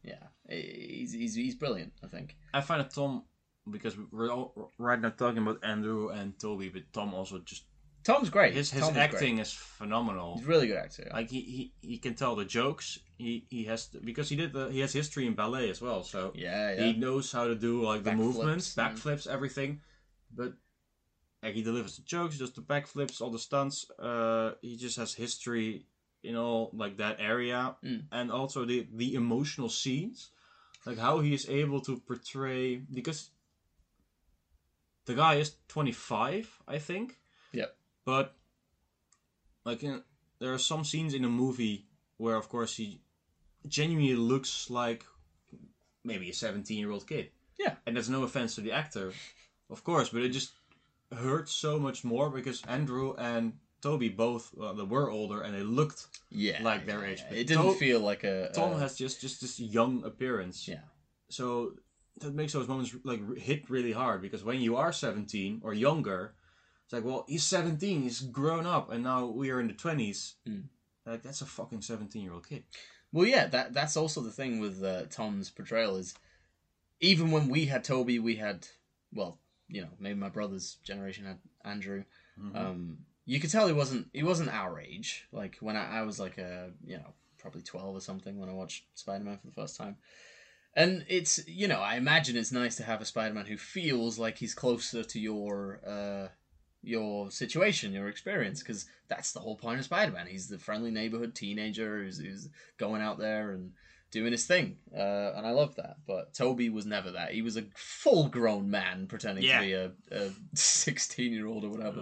he's brilliant. I think. I find that Tom, because we're all right now talking about Andrew and Tobey, but Tom also just Tom's great. His Tom acting is phenomenal. He's a really good actor. Yeah. Like he can tell the jokes. He has because he has history in ballet as well. So he knows how to do like the movements, backflips, everything. But he delivers the jokes, does the backflips, all the stunts. He just has history in all like that area, and also the emotional scenes, like how he is able to portray, because the guy is 25, I think. Yeah. But like there are some scenes in the movie where, of course, he genuinely looks like maybe a 17-year-old kid. Yeah. And that's no offense to the actor, of course, but it just hurts so much more because Andrew and Tobey both they were older and they looked like their age. But it didn't feel like a... Tom has just this young appearance. Yeah. so that makes those moments like hit really hard, because when you are 17 or younger, it's like, well, he's 17, he's grown up, and now we are in the 20s. Like, that's a fucking 17-year-old kid. Well, yeah, that's also the thing with Tom's portrayal is, even when we had Toby, we had, well, maybe my brother's generation had Andrew. You could tell he wasn't our age. Like when I was like probably 12 or something when I watched Spider-Man for the first time. And it's, I imagine it's nice to have a Spider-Man who feels like he's closer to your situation, your experience, because that's the whole point of Spider-Man. He's the friendly neighborhood teenager who's going out there and doing his thing, and I love that. But Toby was never that. He was a full-grown man pretending to be a 16-year-old or whatever.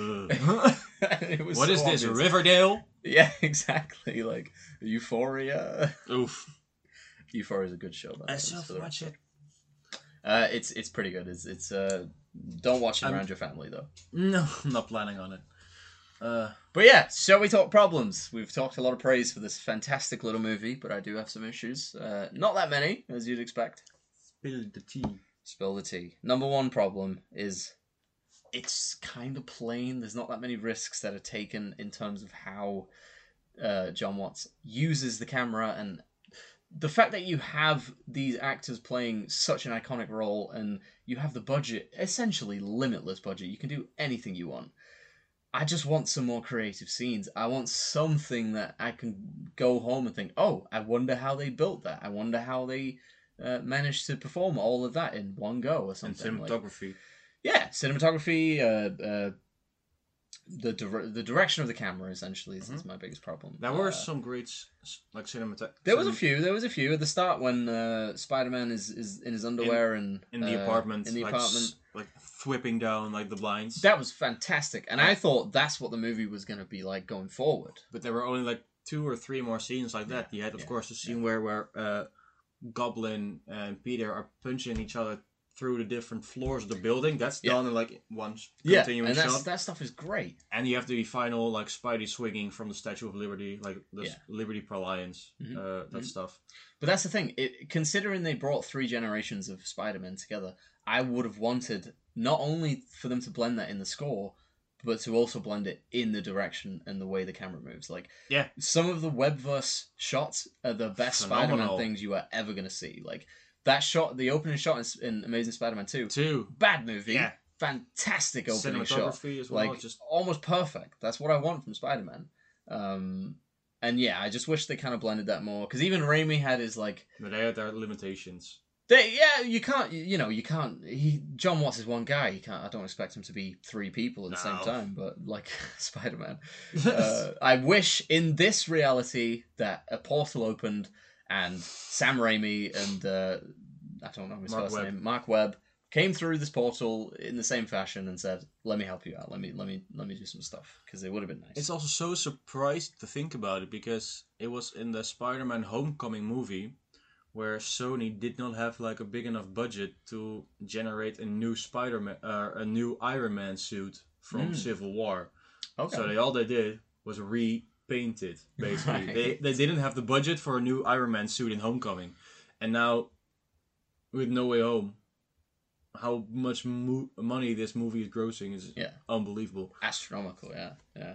What is this, Riverdale? Yeah, exactly. Like Euphoria. Oof. Euphoria is a good show. I still have to watch it. It's pretty good. It's don't watch it around your family though. No, I'm not planning on it. But yeah, shall we talk problems? We've talked a lot of praise for this fantastic little movie, but I do have some issues. Not that many, as you'd expect. Spill the tea. Spill the tea. Number one problem is it's kind of plain. There's not that many risks that are taken in terms of how John Watts uses the camera, and the fact that you have these actors playing such an iconic role, and you have the budget, essentially limitless budget. You can do anything you want. I just want some more creative scenes. I want something that I can go home and think, oh, I wonder how they built that. I wonder how they managed to perform all of that in one go or something. And cinematography. Cinematography, the direction of the camera essentially is my biggest problem. There were some great cinematography. There was a few at the start when Spider-Man is in his underwear in the apartment. In the apartment, like whipping down like the blinds. That was fantastic, and I thought that's what the movie was going to be like going forward. But there were only like 2 or 3 more scenes like that. You had, of course, the scene where Goblin and Peter are punching each other through the different floors of the building. That's done in like one continuing shot. That stuff is great. And you have the final like Spidey swinging from the Statue of Liberty, like the Liberty Pralliance, that stuff. But that's the thing. Considering they brought 3 generations of Spider-Man together, I would have wanted not only for them to blend that in the score, but to also blend it in the direction and the way the camera moves. Like, some of the Webverse shots are the best Spider-Man things you are ever going to see. Like, that shot, the opening shot in Amazing Spider-Man 2. Bad movie. Yeah. Fantastic opening shot. As well, like, just almost perfect. That's what I want from Spider-Man. And yeah, I just wish they kind of blended that more. Because even Raimi had his, like... But they had their limitations. You can't. John Watts is one guy. You can't. I don't expect him to be 3 people at the same time. But like Spider-Man, I wish in this reality that a portal opened and Sam Raimi and I don't know his first name, Mark Webb, came through this portal in the same fashion and said, "Let me help you out. Let me do some stuff," because it would have been nice. It's also so surprised to think about it, because it was in the Spider-Man Homecoming movie, where Sony did not have like a big enough budget to generate a new Spider-Man, a new Iron Man suit from Civil War. Okay. So all they did was repaint it, basically. Right. They didn't have the budget for a new Iron Man suit in Homecoming. And now, with No Way Home, how much money this movie is grossing is unbelievable. Astronomical, yeah.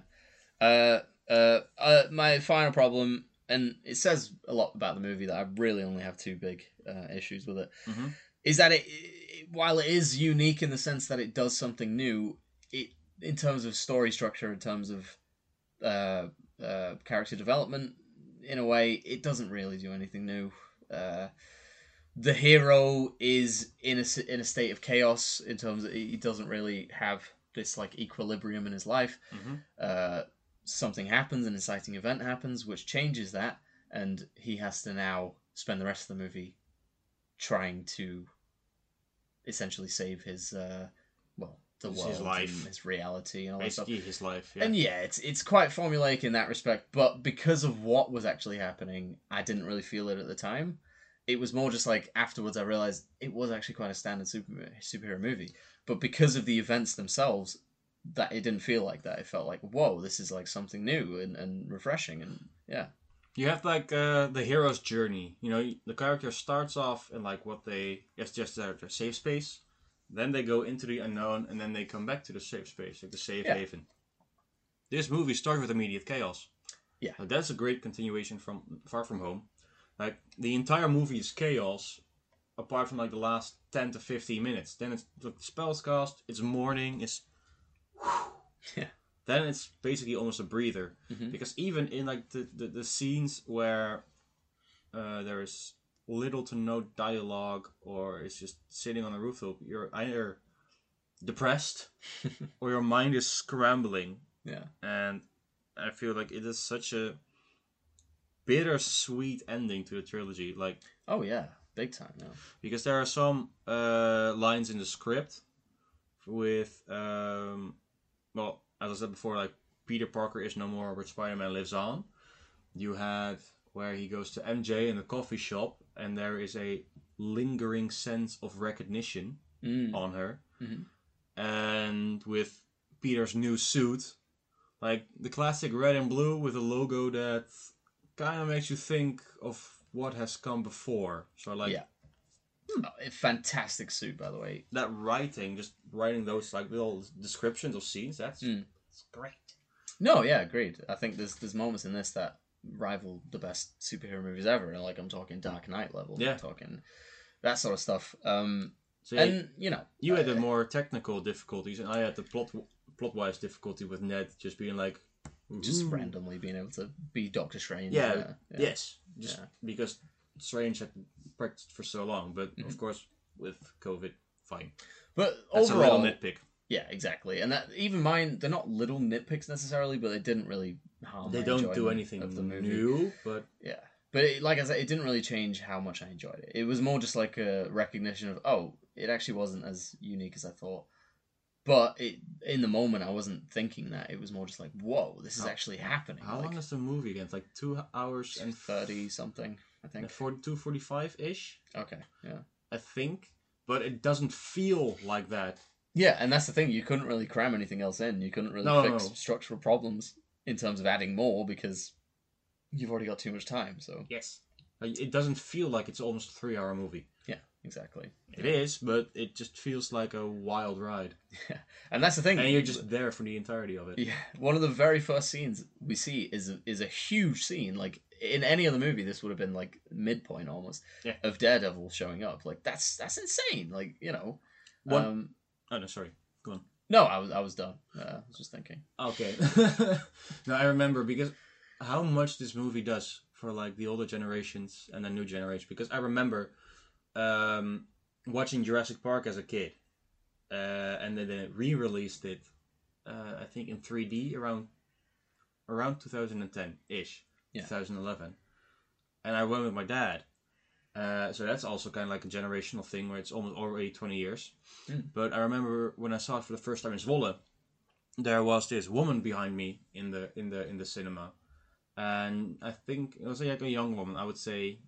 My final problem... and it says a lot about the movie that I really only have 2 big issues with it, is that it, while it is unique in the sense that it does something new, it in terms of story structure, in terms of character development, in a way, it doesn't really do anything new. The hero is in a state of chaos in terms of he doesn't really have this like equilibrium in his life. Something happens, an inciting event happens, which changes that, and he has to now spend the rest of the movie trying to essentially save his, the world, his life, and his reality, and all basically that stuff. His life, And it's quite formulaic in that respect, but because of what was actually happening, I didn't really feel it at the time. It was more just like afterwards I realized it was actually quite a standard superhero movie, but because of the events themselves, that it didn't feel like that. It felt like, whoa, this is like something new and refreshing, and yeah. You have like the hero's journey. You know, the character starts off in like what they it's just their safe space. Then they go into the unknown, and then they come back to the safe space, like the safe Yeah. haven. This movie starts with immediate chaos. Yeah. So that's a great continuation from Far From Home. Like the entire movie is chaos, apart from like the last 10 to 15 minutes. Then it's the spells cast. It's morning. It's Yeah. then it's basically almost a breather, Mhm. because even in like the scenes where there is little to no dialogue, or it's just sitting on a rooftop, you're either depressed or your mind is scrambling. Yeah. And I feel like it is such a bittersweet ending to the trilogy. Like, Oh yeah, big time. Yeah. because there are some lines in the script with well, as I said before, like Peter Parker is no more, but Spider-Man lives on. You had where he goes to MJ in a coffee shop, and there is a lingering sense of recognition Mm. on her. Mhm. And with Peter's new suit, like the classic red and blue with a logo that kind of makes you think of what has come before. So like Yeah. Oh, a fantastic suit, by the way. that writing, just writing those like little descriptions of scenes, that's great. No, yeah, agreed. I think there's moments in this that rival the best superhero movies ever. Like I'm talking Dark Knight level. Yeah. I'm talking that sort of stuff. So yeah, And you know, you had the more technical difficulties, and I had the plot-wise difficulty with Ned just being like, just "Ooh." randomly being able to be Doctor Strange. Yeah. Yes. Just Yeah. because Strange had practiced for so long, but Mm-hmm. of course with COVID, fine. But That's overall, a little nitpick. yeah, exactly. And that even mine, they're not little nitpicks necessarily, but they didn't really harm. They my don't do enjoyment anything of the movie. new, but Yeah. But like I said, it didn't really change how much I enjoyed it. It was more just like a recognition of, oh, it actually wasn't as unique as I thought. But in the moment, I wasn't thinking that. It was more just like, whoa, this is actually happening. how like, long is the movie again? It's like 2 hours and 30 something, I think. 42, 45-ish, Okay, yeah. I think. But it doesn't feel like that. Yeah, and that's the thing. You couldn't really cram anything else in. You couldn't really No, fix no. structural problems in terms of adding more because you've already got too much time. So Yes. It doesn't feel like it's almost a 3-hour movie. yeah, exactly. It is, but it just feels like a wild ride. Yeah, and that's the thing. And you're just there for the entirety of it. Yeah, one of the very first scenes we see is a huge scene. Like in any other movie, this would have been like midpoint almost of Daredevil showing up. Like that's insane. Like you know, Oh no, sorry. Go on. no, I was done. I was just thinking. Okay. No, I remember because how much this movie does for like the older generations and the new generation. Because I remember watching Jurassic Park as a kid, and then they re-released it. I think in 3D around 2010 ish, 2011, and I went with my dad. So that's also kind of like a generational thing where it's almost already 20 years. But I remember when I saw it for the first time in Zwolle, there was this woman behind me in the cinema, and I think it was like a young woman. I would say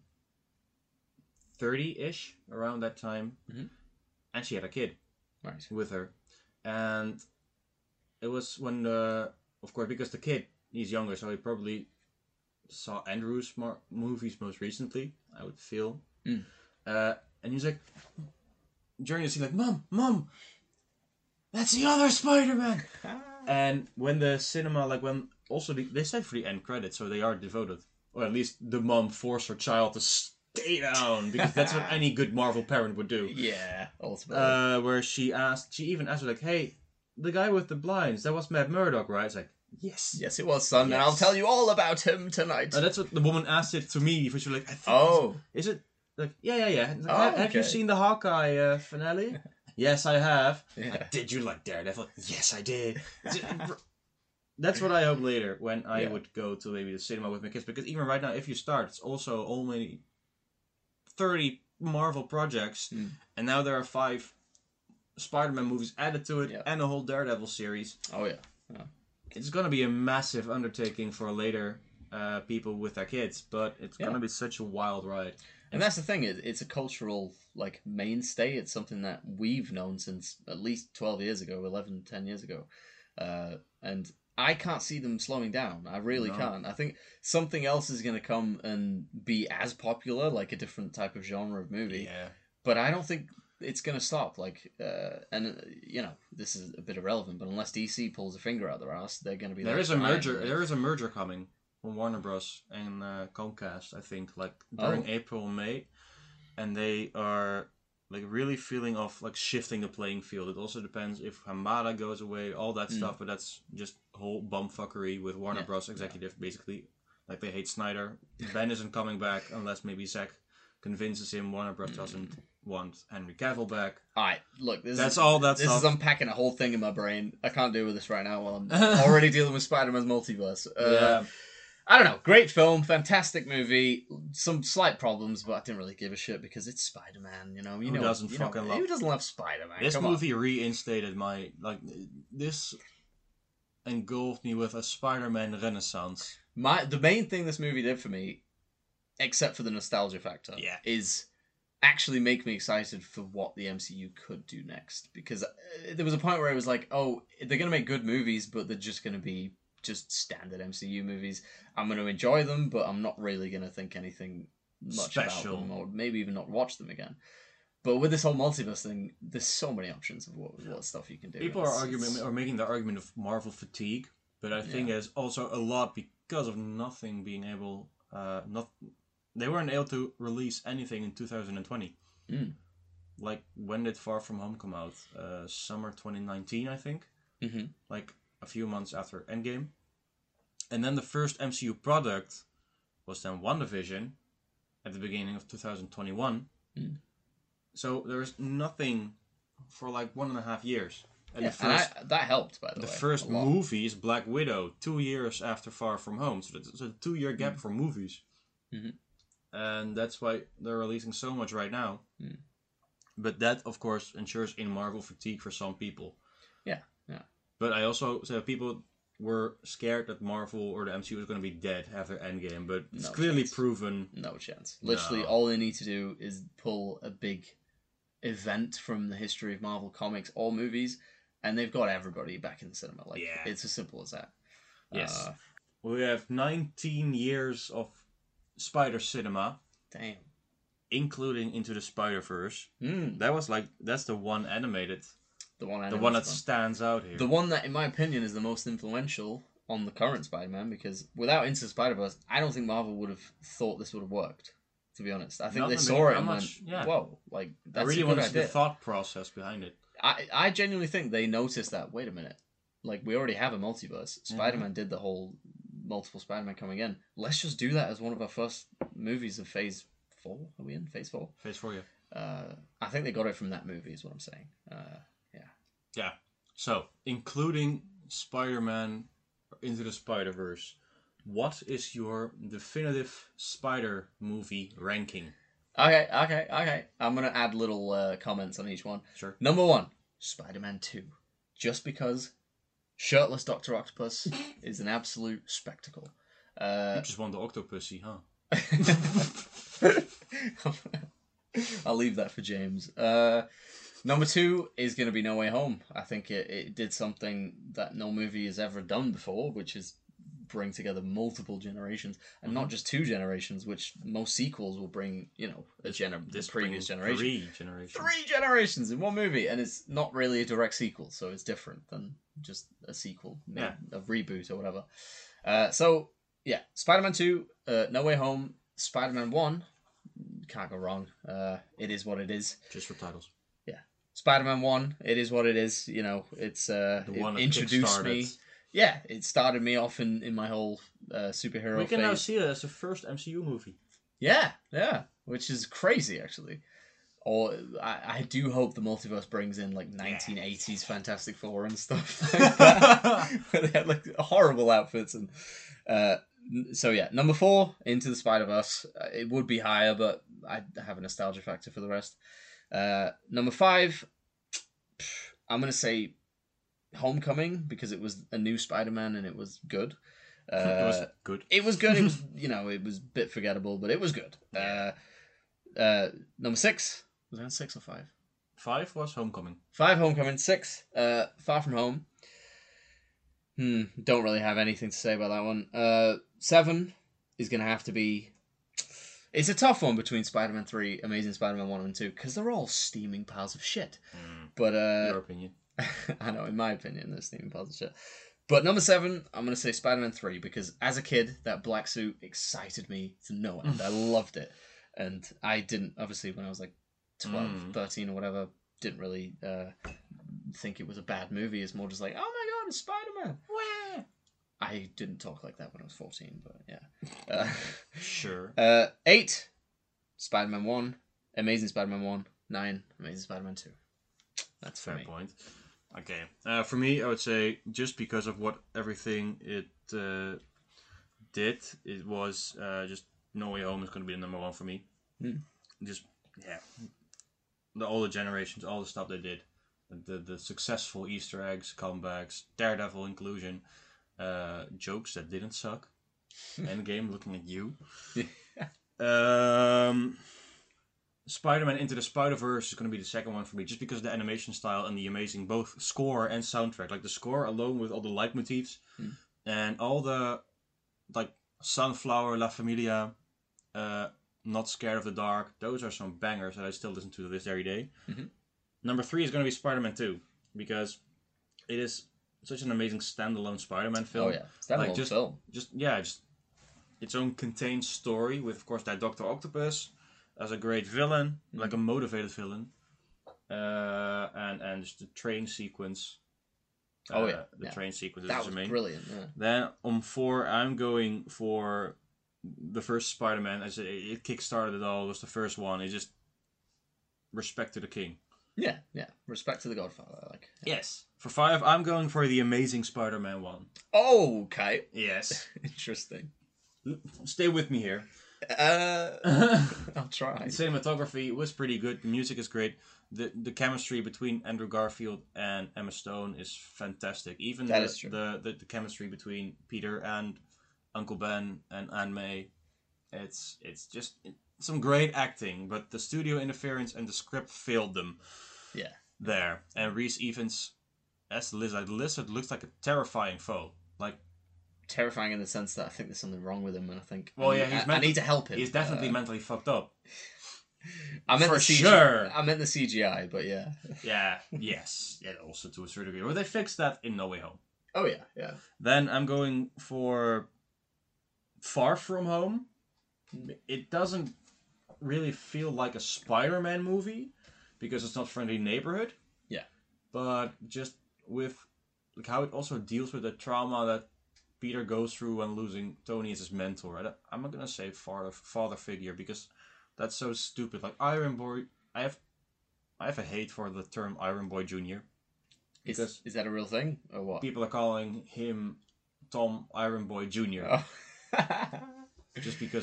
30-ish around that time, and she had a kid with her, and it was when of course because the kid he's younger, so he probably saw Andrew's movies most recently, I would feel. And he's like, during the scene, like, Mom, that's the other Spider-Man. And when the cinema, like, when also they said for the end credits, so they are devoted, or at least the mom forced her child to stay down, because that's what any good Marvel parent would do. Yeah, ultimately. Where she even asked her, like, hey, the guy with the blinds, that was Matt Murdock, right? It's like, yes. Yes, it was, son, and I'll tell you all about him tonight. That's what the woman asked it to me, for she was like, I think Oh. is it? Like, yeah. Oh, have you okay. seen the Hawkeye finale? Yes, I have. Yeah. Like, did you like Daredevil? Yes, I did. That's what I hope later when I would go to maybe the cinema with my kids. Because even right now, if you start, it's also only 30 Marvel projects. And now there are 5 Spider-Man movies added to it and a whole Daredevil series. Oh, yeah. It's going to be a massive undertaking for later people with their kids. But it's going to be such a wild ride. And that's the thing, it's a cultural like mainstay. It's something that we've known since at least 12 years ago, 10 years ago. And I can't see them slowing down. I really No. can't. I think something else is going to come and be as popular, like a different type of genre of movie. Yeah. But I don't think it's going to stop. Like, this is a bit irrelevant, but unless DC pulls a finger out their ass, they're going to be. There like is a merger. giant. There is a merger coming from Warner Bros. And Comcast. I think like during April and May, and they are like really feeling of like shifting the playing field. It also depends if Hamada goes away, all that stuff. But that's just whole bumfuckery with Warner Bros. Executive, basically. Like they hate Snyder. Ben isn't coming back unless maybe Zack convinces him Warner Bros. Doesn't want Henry Cavill back. Alright, look, this That's is all that this stuff. is unpacking a whole thing in my brain. I can't deal with this right now while I'm already dealing with Spider-Man's multiverse. Yeah. I don't know. Great film, fantastic movie. Some slight problems, but I didn't really give a shit because it's Spider-Man. Who doesn't fucking love? Who doesn't love Spider-Man? This Come movie reinstated my this engulfed me with a Spider-Man renaissance. The main thing this movie did for me, except for the nostalgia factor, is actually make me excited for what the MCU could do next. Because there was a point where I was like, oh, they're going to make good movies, but they're just going to be just standard MCU movies. I'm going to enjoy them, but I'm not really going to think anything much special about them, or maybe even not watch them again. But with this whole multiverse thing, there's so many options of what stuff you can do. People are making the argument of Marvel fatigue, but I think it's also a lot because of nothing being able, they weren't able to release anything in 2020. Like, when did Far From Home come out? Summer 2019, I think. Mm-hmm. Like a few months after Endgame. And then the first MCU product was then WandaVision at the beginning of 2021. So there's nothing for like 1.5 years. And that helped, by the way. The first movie is Black Widow, 2 years after Far From Home. So it's a 2-year gap for movies. Mm-hmm. And that's why they're releasing so much right now. But that, of course, ensures in Marvel fatigue for some people. Yeah. But I also said people were scared that Marvel or the MCU was going to be dead after Endgame, but it's clearly proven. No chance. Literally, all they need to do is pull a big event from the history of Marvel comics or movies, and they've got everybody back in the cinema. Like, it's as simple as that. Yes. We have 19 years of Spider cinema. Damn. Including Into the Spider-Verse. That's the one animated. The one that stands out here. The one that, in my opinion, is the most influential on the current Spider-Man, because without Into the Spider-Verse, I don't think Marvel would have thought this would have worked, to be honest. I think they saw it and went, whoa, like, that's I really a want good to see idea. the thought process behind it. I genuinely think they noticed that, wait a minute, like, we already have a multiverse. Spider-Man did the whole multiple Spider-Man coming in. Let's just do that as one of our first movies of Phase 4. Are we in Phase 4? Phase 4, yeah. I think they got it from that movie, is what I'm saying. Yeah. So, including Spider-Man Into the Spider-Verse, what is your definitive Spider movie ranking? Okay. I'm going to add little comments on each one. Sure. Number 1, Spider-Man 2. Just because shirtless Dr. Octopus is an absolute spectacle. You just want the Octopussy, huh? I'll leave that for James. Number 2 is going to be No Way Home. I think it did something that no movie has ever done before, which is bring together multiple generations, and not just 2 generations, which most sequels will bring, the previous generation. 3 generations in one movie, and it's not really a direct sequel, so it's different than just a sequel, a reboot or whatever. Spider-Man 2, No Way Home, Spider-Man 1, can't go wrong. It is what it is. Just for titles. Spider-Man 1, it is what it is. It's the one it introduced me. Yeah, it started me off in my whole superhero phase. We can now see it as the first MCU movie. Yeah, which is crazy, actually. Or I do hope the multiverse brings in like 1980s Fantastic Four and stuff like that, where they had like horrible outfits and. Number 4, Into the Spider-Verse. It would be higher, but I have a nostalgia factor for the rest. Number 5, I'm going to say Homecoming, because it was a new Spider-Man and it was good. It was good. It was good. It was, it was a bit forgettable, but it was good. Number 6, was that 6 or 5? 5 was Homecoming. 5, Homecoming. 6, Far From Home. Don't really have anything to say about that one. 7 is going to have to be... It's a tough one between Spider-Man 3, Amazing Spider-Man 1 and 2, because they're all steaming piles of shit. But Your opinion. I know, in my opinion, they're steaming piles of shit. But number 7, I'm going to say Spider-Man 3, because as a kid, that black suit excited me to no end. I loved it. And I didn't, obviously, when I was like 12, 13 or whatever, didn't really think it was a bad movie. It's more just like, oh my god, it's Spider-Man. Wah! I didn't talk like that when I was 14, but yeah. Sure. 8, Spider-Man 1, Amazing Spider-Man 1, 9, Amazing Spider-Man 2. That's Fair for me. point. Okay. For me, I would say just because of what everything it did, it was just No Way Home is going to be the number 1 for me. Just, yeah. All the generations, all the stuff they did. The successful Easter eggs, comebacks, Daredevil inclusion, jokes that didn't suck. Endgame looking at you. Spider-Man Into the Spider-Verse is going to be the second one for me, just because of the animation style and the amazing both score and soundtrack. Like the score alone with all the leitmotifs and all the like Sunflower, La Familia, Not Scared of the Dark. Those are some bangers that I still listen to this very day. Number 3 is going to be Spider-Man 2, because it is such an amazing standalone Spider-Man film. Oh yeah, standalone film. Just its own contained story with, of course, that Dr. Octopus as a great villain, like a motivated villain, and just the train sequence. The train sequence that is was amazing. Brilliant. Yeah. Then on 4, I'm going for the first Spider-Man. As it kickstarted it all. It was the first one. It just respect to the king. Yeah. Respect to the Godfather. I like. Yeah. Yes. For 5, I'm going for the Amazing Spider-Man 1. Oh, okay. Yes. Interesting. Stay with me here. I'll try. The cinematography was pretty good. The music is great. The chemistry between Andrew Garfield and Emma Stone is fantastic. Even the chemistry between Peter and Uncle Ben and Aunt May, it's just some great acting. But the studio interference and the script failed them. Yeah. There. And Rhys Ifans as the Lizard. The Lizard looks like a terrifying foe. Like, terrifying in the sense that I think there's something wrong with him, and I think I need to help him. He's definitely mentally fucked up. I meant for sure. I meant the CGI, but yeah. Yeah. Yes. Yeah. Also to a certain degree, well, they fixed that in No Way Home. Oh yeah, yeah. Then I'm going for Far From Home. It doesn't really feel like a Spider-Man movie because it's not Friendly Neighborhood. Yeah. But just with like how it also deals with the trauma that Peter goes through when losing Tony as his mentor. I'm not gonna say father figure because that's so stupid. Like Iron Boy, I have a hate for the term Iron Boy Jr. Is that a real thing or what? People are calling him Tom Iron Boy Jr. Oh. Just because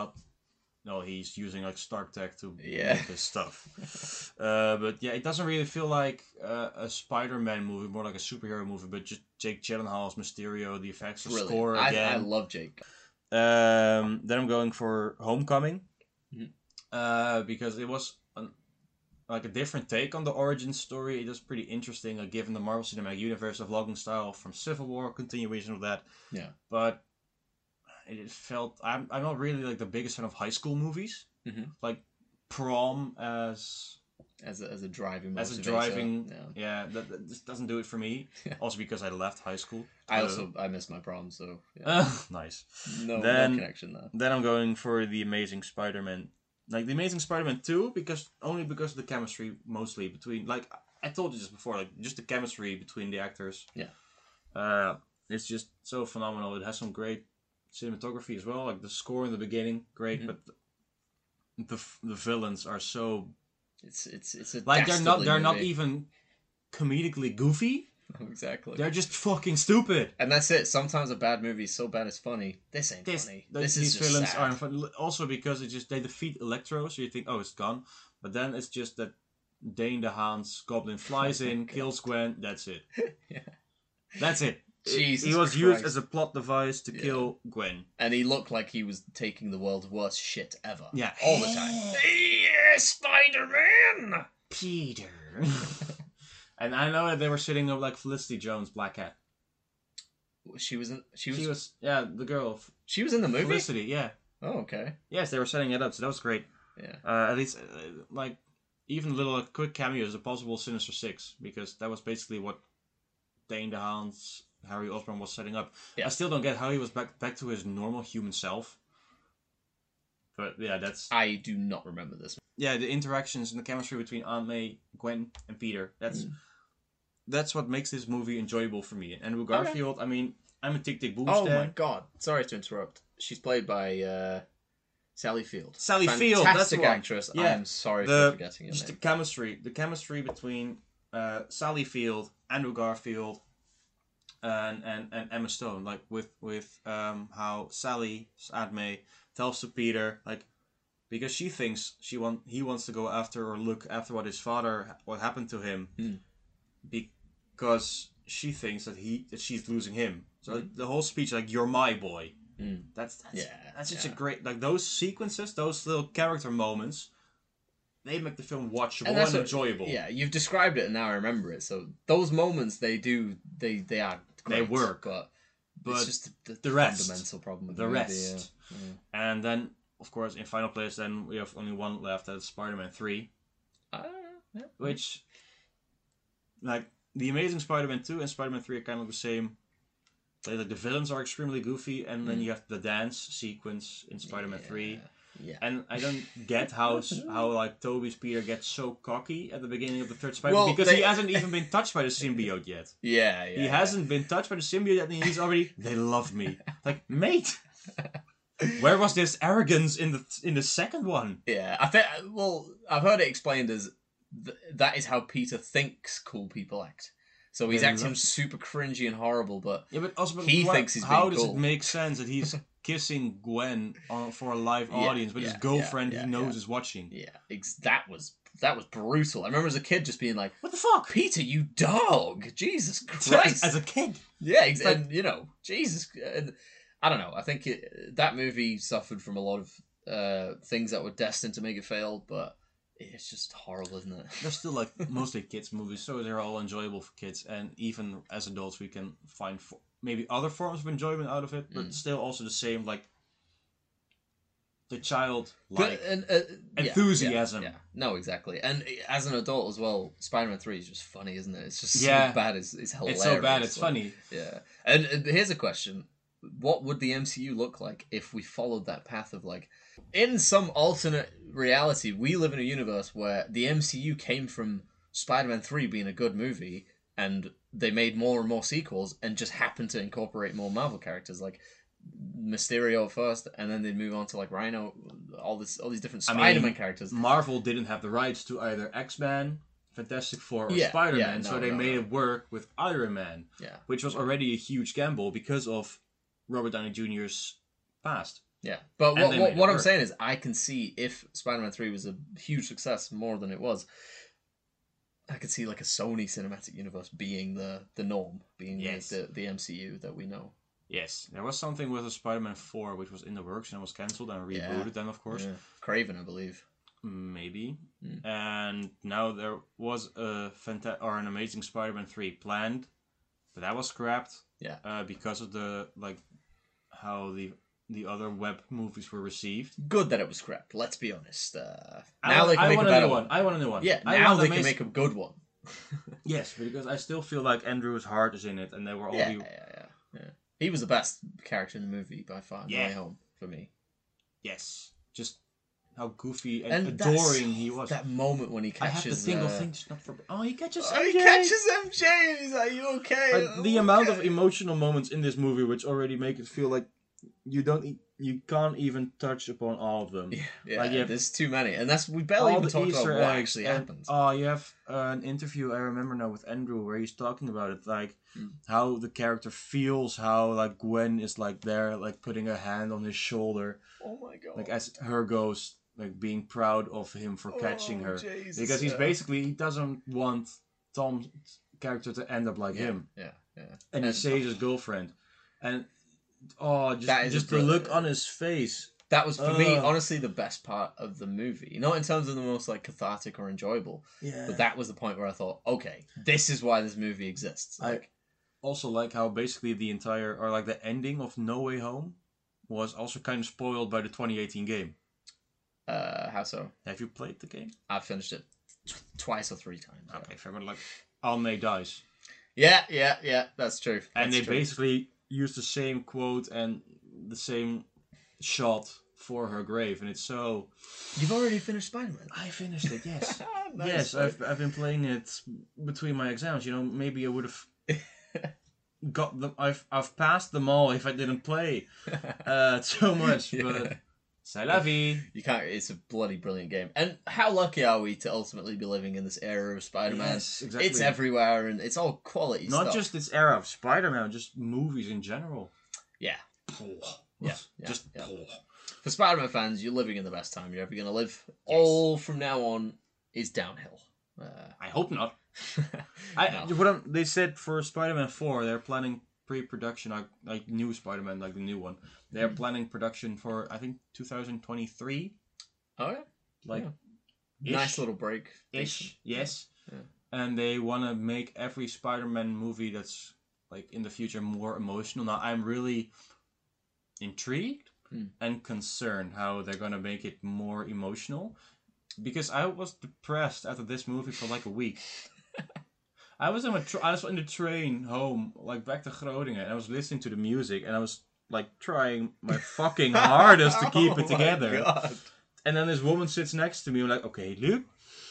he's using like Stark Tech to make his stuff. But yeah, it doesn't really feel like a Spider-Man movie, more like a superhero movie, but just Jake Gyllenhaal's Mysterio, the effects, the score again. I love Jake. Then I'm going for Homecoming. Because it was a different take on the origin story. It was pretty interesting, given the Marvel Cinematic Universe of vlogging style from Civil War, continuation of that. Yeah. But it felt I'm not really like the biggest fan of high school movies. Like Prom as a driving motivator. as a driving that just doesn't do it for me. Also because I left high school. I missed my prom, so yeah. Nice. No connection there. Then I'm going for the Amazing Spider-Man. Like the Amazing Spider-Man 2, because of the chemistry mostly between, like I told you just before, like just the chemistry between the actors. Yeah. It's just so phenomenal. It has some great cinematography as well. Like the score in the beginning, great, but the villains are so. It's a like they're not even comedically goofy. Exactly. They're just fucking stupid. And that's it. Sometimes a bad movie is so bad it's funny. This ain't funny. These villains aren't funny. Also because they defeat Electro, so you think, oh, it's gone. But then it's just that Dane DeHaan's Goblin flies in, kills Gwen. That's it. Yeah. That's it. Jesus he was Christ. used as a plot device to kill Gwen. And he looked like he was taking the world's worst shit ever. Yeah. All the time. Yeah, Spider-Man! Peter. And I know that they were sitting up like Felicity Jones, Black Cat. She was in. She was the girl She was in the movie. Felicity. Yeah. Oh, okay. Yes, they were setting it up, so that was great. Yeah. At least like even little quick cameos, a possible Sinister Six, because that was basically what Dane DeHaan's Harry Osborn was setting up. Yeah. I still don't get how he was back to his normal human self. But yeah, that's... I do not remember this. Yeah, the interactions and the chemistry between Aunt May, Gwen, and Peter. That's what makes this movie enjoyable for me. Andrew Garfield, I mean, I'm a Tick Tick Boom Oh stan. my god. Sorry to interrupt. She's played by Sally Field. Sally Field, that's the one. Actress. Yeah. I'm sorry for forgetting your just name. The chemistry between Sally Field, Andrew Garfield, and Emma Stone, like with how Sally, Aunt May, tells to Peter, like, because she thinks he wants to go after or look after what happened to him, because she thinks that she's losing him. So the whole speech, like, "You're my boy," that's such a great, like, those sequences, those little character moments, they make the film watchable and enjoyable. Yeah, you've described it and now I remember it. So those moments they are great, they work, but it's just the rest, fundamental problem with the movie, rest. Yeah. And then, of course, in final place, then we have only one left. That's Spider-Man 3, which, like, the Amazing Spider-Man 2 and Spider-Man 3 are kind of the same. Like, the villains are extremely goofy, and then you have the dance sequence in Spider-Man 3. Yeah. And I don't get how like Tobey's Peter gets so cocky at the beginning of the third Spider-Man, because he hasn't even been touched by the symbiote yet. Yeah. He hasn't been touched by the symbiote yet, and he's already, "They love me." Like, mate, where was this arrogance in the second one? Yeah, I think. Well, I've heard it explained as that is how Peter thinks cool people act. So he's acting super cringy and horrible, but he thinks he's being how does cool. it make sense that he's kissing Gwen for a live audience with his girlfriend he knows is watching? Yeah, that was brutal. I remember as a kid just being like, "What the fuck, Peter, you dog! Jesus Christ!" As a kid, yeah, and Jesus. I don't know. I think that movie suffered from a lot of things that were destined to make it fail, but it's just horrible, isn't it? They're still like mostly kids' movies, so they're all enjoyable for kids, and even as adults we can find maybe other forms of enjoyment out of it, but still also the same, like, the child enthusiasm. Yeah. No, exactly. And as an adult as well, Spider-Man 3 is just funny, isn't it? It's just so bad. It's hilarious. It's so bad. It's funny. Yeah. And here's a question: what would the MCU look like if we followed that path of, like, in some alternate reality, we live in a universe where the MCU came from Spider-Man 3 being a good movie, and they made more and more sequels and just happened to incorporate more Marvel characters, like Mysterio first, and then they'd move on to, like, Rhino, all these different Spider-Man characters. Marvel didn't have the rights to either X-Men, Fantastic Four, or Spider-Man, so they made it work with Iron Man, which was already a huge gamble because of Robert Downey Jr.'s past. Yeah, but what I'm saying is, I can see if Spider-Man 3 was a huge success, more than it was, I could see, like, a Sony Cinematic Universe being the norm, being the MCU that we know. Yes, there was something with a Spider-Man 4 which was in the works and was cancelled and rebooted then, of course. Yeah. Craven, I believe. Maybe. And now there was an Amazing Spider-Man 3 planned, but that was scrapped. Yeah. Because of how the other web movies were received. Good that it was scrapped, let's be honest. Now they can make a better one. I want a new one. Yeah, now they can make a good one. Yes, because I still feel like Andrew's heart is in it, and they were all... Yeah. He was the best character in the movie by far. No Way Home, for me. Yes. Just how goofy and adoring he was. That moment when he catches... I have the single thing just not for... Oh, he catches MJ! He catches MJ and he's like, "You okay?" The amount of emotional moments in this movie which already make it feel like you can't even touch upon all of them. Yeah, like, there's too many, and we barely even talked about what actually happens. Oh, you have an interview I remember now with Andrew where he's talking about it, like how the character feels, how, like, Gwen is, like, there, like, putting her hand on his shoulder. Oh my god! Like, as her ghost, like, being proud of him for catching her, Jesus, because he doesn't want Tom's character to end up like him. Yeah. And he saves his girlfriend, and. Oh, just the look on his face. That was, for me, honestly, the best part of the movie. Not in terms of the most, like, cathartic or enjoyable. Yeah. But that was the point where I thought, okay, this is why this movie exists. Like, also like how basically the entire, or like the ending of No Way Home was also kind of spoiled by the 2018 game. How so? Have you played the game? I've finished it twice or 3 times. Yeah. Okay, fair, but like Aunt May dies. Yeah. That's true. And That's they true. basically use the same quote and the same shot for her grave, and it's so. You've already finished Spider-Man. I finished it, yes. Nice, yes, right? I've been playing it between my exams. You know, maybe I would have got them. I've passed them all if I didn't play so much, Yeah. but c'est la vie. You can't. It's a bloody brilliant game. And how lucky are we to ultimately be living in this era of Spider-Man? Yes, exactly. It's everywhere, and it's all quality Not stuff. just this era of Spider-Man, just movies in general. Yeah. Yeah. Just. Yeah. For Spider-Man fans, you're living in the best time you're ever going to live. All from now on is downhill. I hope not. No. They said for Spider-Man 4, they're planning pre-production, like new Spider-Man, like the new one. They're planning production for, I think, 2023. Oh, yeah. Like, Yeah. Nice little break. ish, yes. Yeah. And they want to make every Spider-Man movie that's like in the future more emotional. Now, I'm really intrigued and concerned how they're gonna make it more emotional, because I was depressed after this movie for like a week. I was in the train home, like back to Groningen, and I was listening to the music, and I was like trying my fucking hardest to keep it together. My God. And then this woman sits next to me. I'm like, okay, Luke,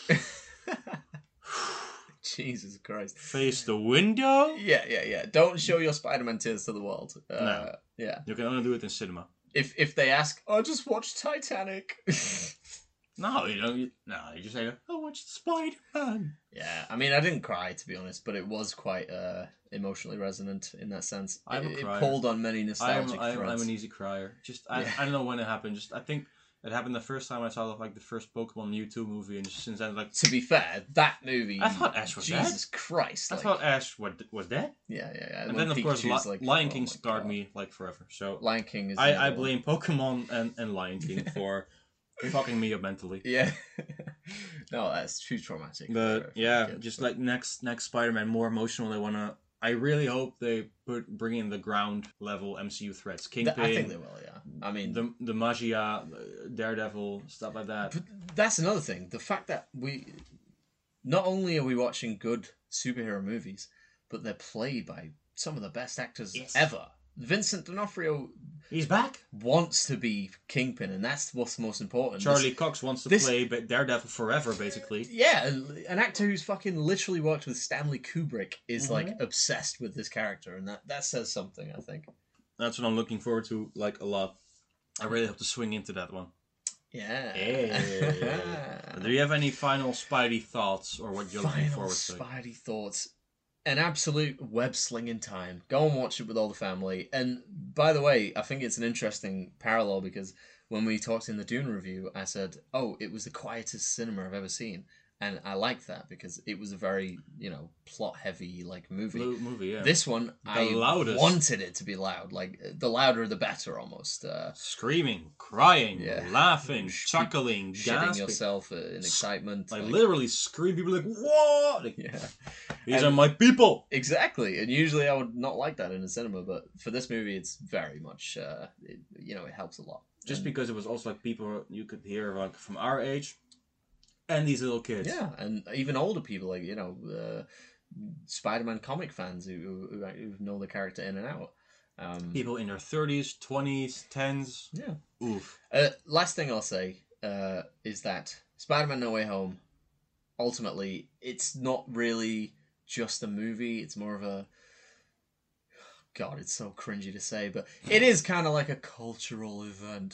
Jesus Christ. face the window. Yeah. Don't show your Spider-Man tears to the world. No. Yeah. You can only do it in cinema. If they ask, oh, just watch Titanic. No, you don't. You just say, I watched Spider-Man. Yeah, I mean, I didn't cry, to be honest, but it was quite emotionally resonant in that sense. It pulled on many nostalgic I'm threads. an easy crier. I don't know when it happened. I think it happened the first time I saw like the first Pokemon Mewtwo movie, and just since then, like. To be fair, that movie. I thought Ash was dead. Jesus Christ! I thought Ash was dead. Yeah. And then of course Lion King scarred me like forever. So Lion King is. I blame Pokemon and Lion King for fucking me up mentally. Yeah. No, that's too traumatic. But just like next Spider-Man, more emotional. I really hope they bring in the ground level MCU threats. Kingpin. I think they will. Yeah. I mean, the Magia, Daredevil, stuff like that. But that's another thing. The fact that not only are we watching good superhero movies, but they're played by some of the best actors ever. Vincent D'Onofrio, he's back. Wants to be Kingpin, and that's what's most important. Charlie Cox wants to play Daredevil forever, basically. Yeah, an actor who's fucking literally worked with Stanley Kubrick is like obsessed with this character, and that says something, I think. That's what I'm looking forward to like a lot. I really hope to swing into that one. Yeah. Do you have any final Spidey thoughts, or what you're looking forward to? Spidey thoughts. An absolute web slinging time. Go and watch it with all the family. And by the way, I think it's an interesting parallel because when we talked in the Dune review, I said, "Oh, it was the quietest cinema I've ever seen," and I liked that because it was a very plot heavy like movie. Yeah. This one, I wanted it to be loud. Like the louder the better, almost. Screaming, crying, laughing, chuckling, shitting gasping. yourself in excitement. Like literally scream. People like, "What?" Like, yeah. These are my people. Exactly, and usually I would not like that in a cinema, but for this movie, it's very much, it helps a lot. Just because it was also like people you could hear like from our age, and these little kids. Yeah, and even older people, like Spider-Man comic fans who know the character in and out. People in their 30s, 20s, 10s. Yeah. Oof. Last thing I'll say is that Spider-Man No Way Home, ultimately, it's not really just a movie. It's more of a... God, it's so cringy to say, but it is kind of like a cultural event.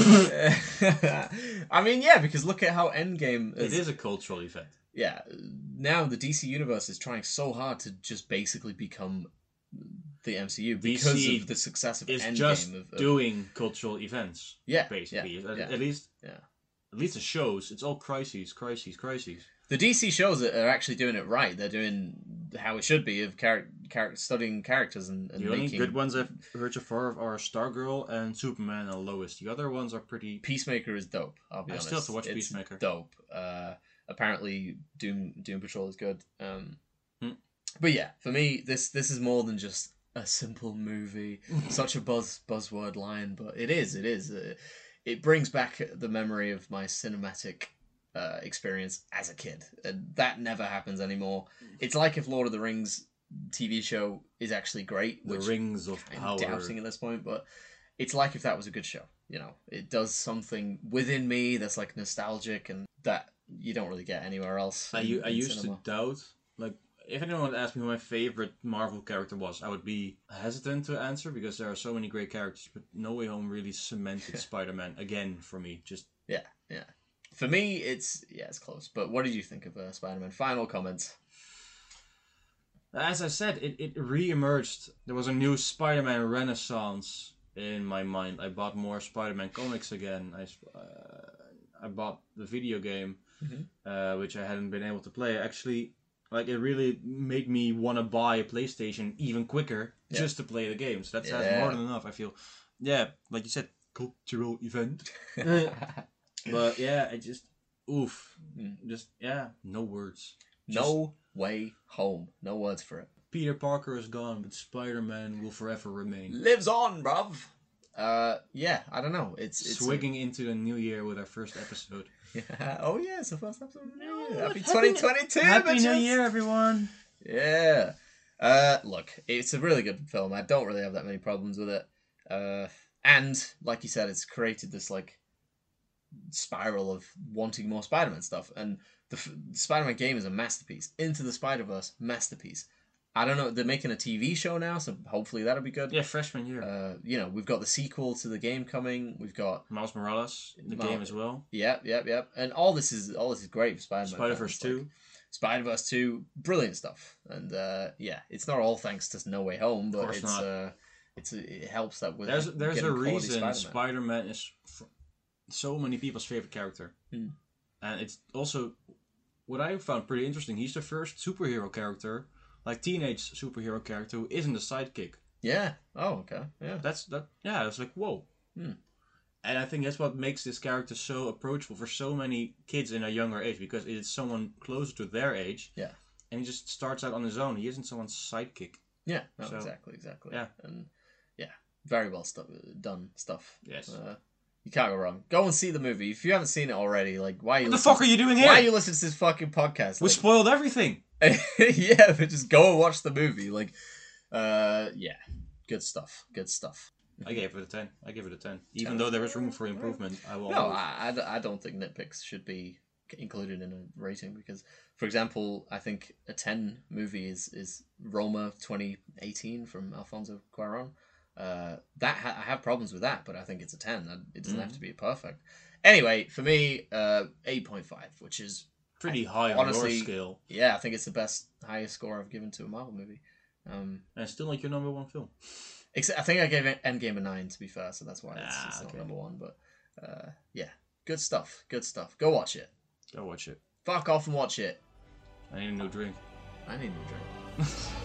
I mean, yeah, because look at how Endgame... It is a cultural event. Yeah. Now the DC Universe is trying so hard to just basically become the MCU because of the success of Endgame. It's just doing cultural events. Yeah. Basically. Yeah. At least the shows, it's all crises. The DC shows are actually doing it right. They're doing how it should be of studying characters and the only good ones I've heard so far are Stargirl and Superman and Lois. The other ones are pretty... Peacemaker is dope, I'll be honest. I still have to watch Peacemaker. Dope. Apparently Doom Patrol is good. But yeah, for me, this is more than just a simple movie. Such a buzzword line, but it is. It is. It brings back the memory of my cinematic experience as a kid, and that never happens anymore. It's like if Lord of the Rings TV show is actually great, The which Rings of I'm Power. doubting at this point, but it's like if that was a good show. You know, it does something within me that's like nostalgic and that you don't really get anywhere else. I In used cinema. to doubt, like, if anyone would ask me who my favorite Marvel character was, I would be hesitant to answer because there are so many great characters. But No Way Home really cemented Spider-Man again for me. Just Yeah, yeah. For me, it's close. But what did you think of Spider-Man? Final comments. as I said, it re-emerged. There was a new Spider-Man renaissance in my mind. I bought more Spider-Man comics again. I bought the video game, which I hadn't been able to play. Actually, like, it really made me want to buy a PlayStation even quicker just to play the games. That's more than enough, I feel. Yeah, like you said, cultural event. But yeah, I just, oof. Just, yeah, no words. No Way Home. No words for it. Peter Parker is gone, but Spider-Man will forever remain. Lives on, bruv. Yeah, I don't know. It's Swigging into the new year with our first episode. Oh yeah, it's the first episode of the new year. Happy 2022, Happy New bitches. Year, everyone. Yeah. Look, it's a really good film. I don't really have that many problems with it. And like you said, it's created this like spiral of wanting more Spider-Man stuff. And the Spider-Man game is a masterpiece. Into the Spider-Verse, masterpiece. I don't know. They're making a TV show now, so hopefully that'll be good. Yeah, freshman year. You know, we've got the sequel to the game coming. We've got Miles Morales in the game as well. Yep. And all this is great for Spider-Man. Spider-Verse 2. Like, Spider-Verse 2, brilliant stuff. And yeah, it's not all thanks to No Way Home, but it helps that with there's a reason Spider-Man is so many people's favorite character. And it's also what I found pretty interesting. He's the first superhero character, like teenage superhero character, who isn't a sidekick. Yeah. Oh, okay. Yeah. Yeah, it's like, whoa. And I think that's what makes this character so approachable for so many kids in a younger age, because it's someone closer to their age. Yeah. And he just starts out on his own. He isn't someone's sidekick. Yeah. No, So, exactly. Yeah. And yeah, very well done stuff. Yes. You can't go wrong. Go and see the movie. If you haven't seen it already, like, why are you What the fuck are you doing here? Why are you listening to this fucking podcast? We spoiled everything. Yeah, but just go and watch the movie. Like, yeah, good stuff. I gave it a 10. Even though there is room for improvement, I will. No, I don't think nitpicks should be included in a rating because, for example, I think a 10 movie is Roma 2018 from Alfonso Cuarón. I have problems with that, but I think it's a 10. It doesn't have to be perfect. Anyway, for me, 8.5, which is pretty high on your scale. Yeah, I think it's the highest score I've given to a Marvel movie. And it's still like your number one film. I think I gave Endgame a 9, to be fair, so that's why it's not number one. But yeah, good stuff. Go watch it. Go watch it. Fuck off and watch it. I need a new drink. I need a new drink.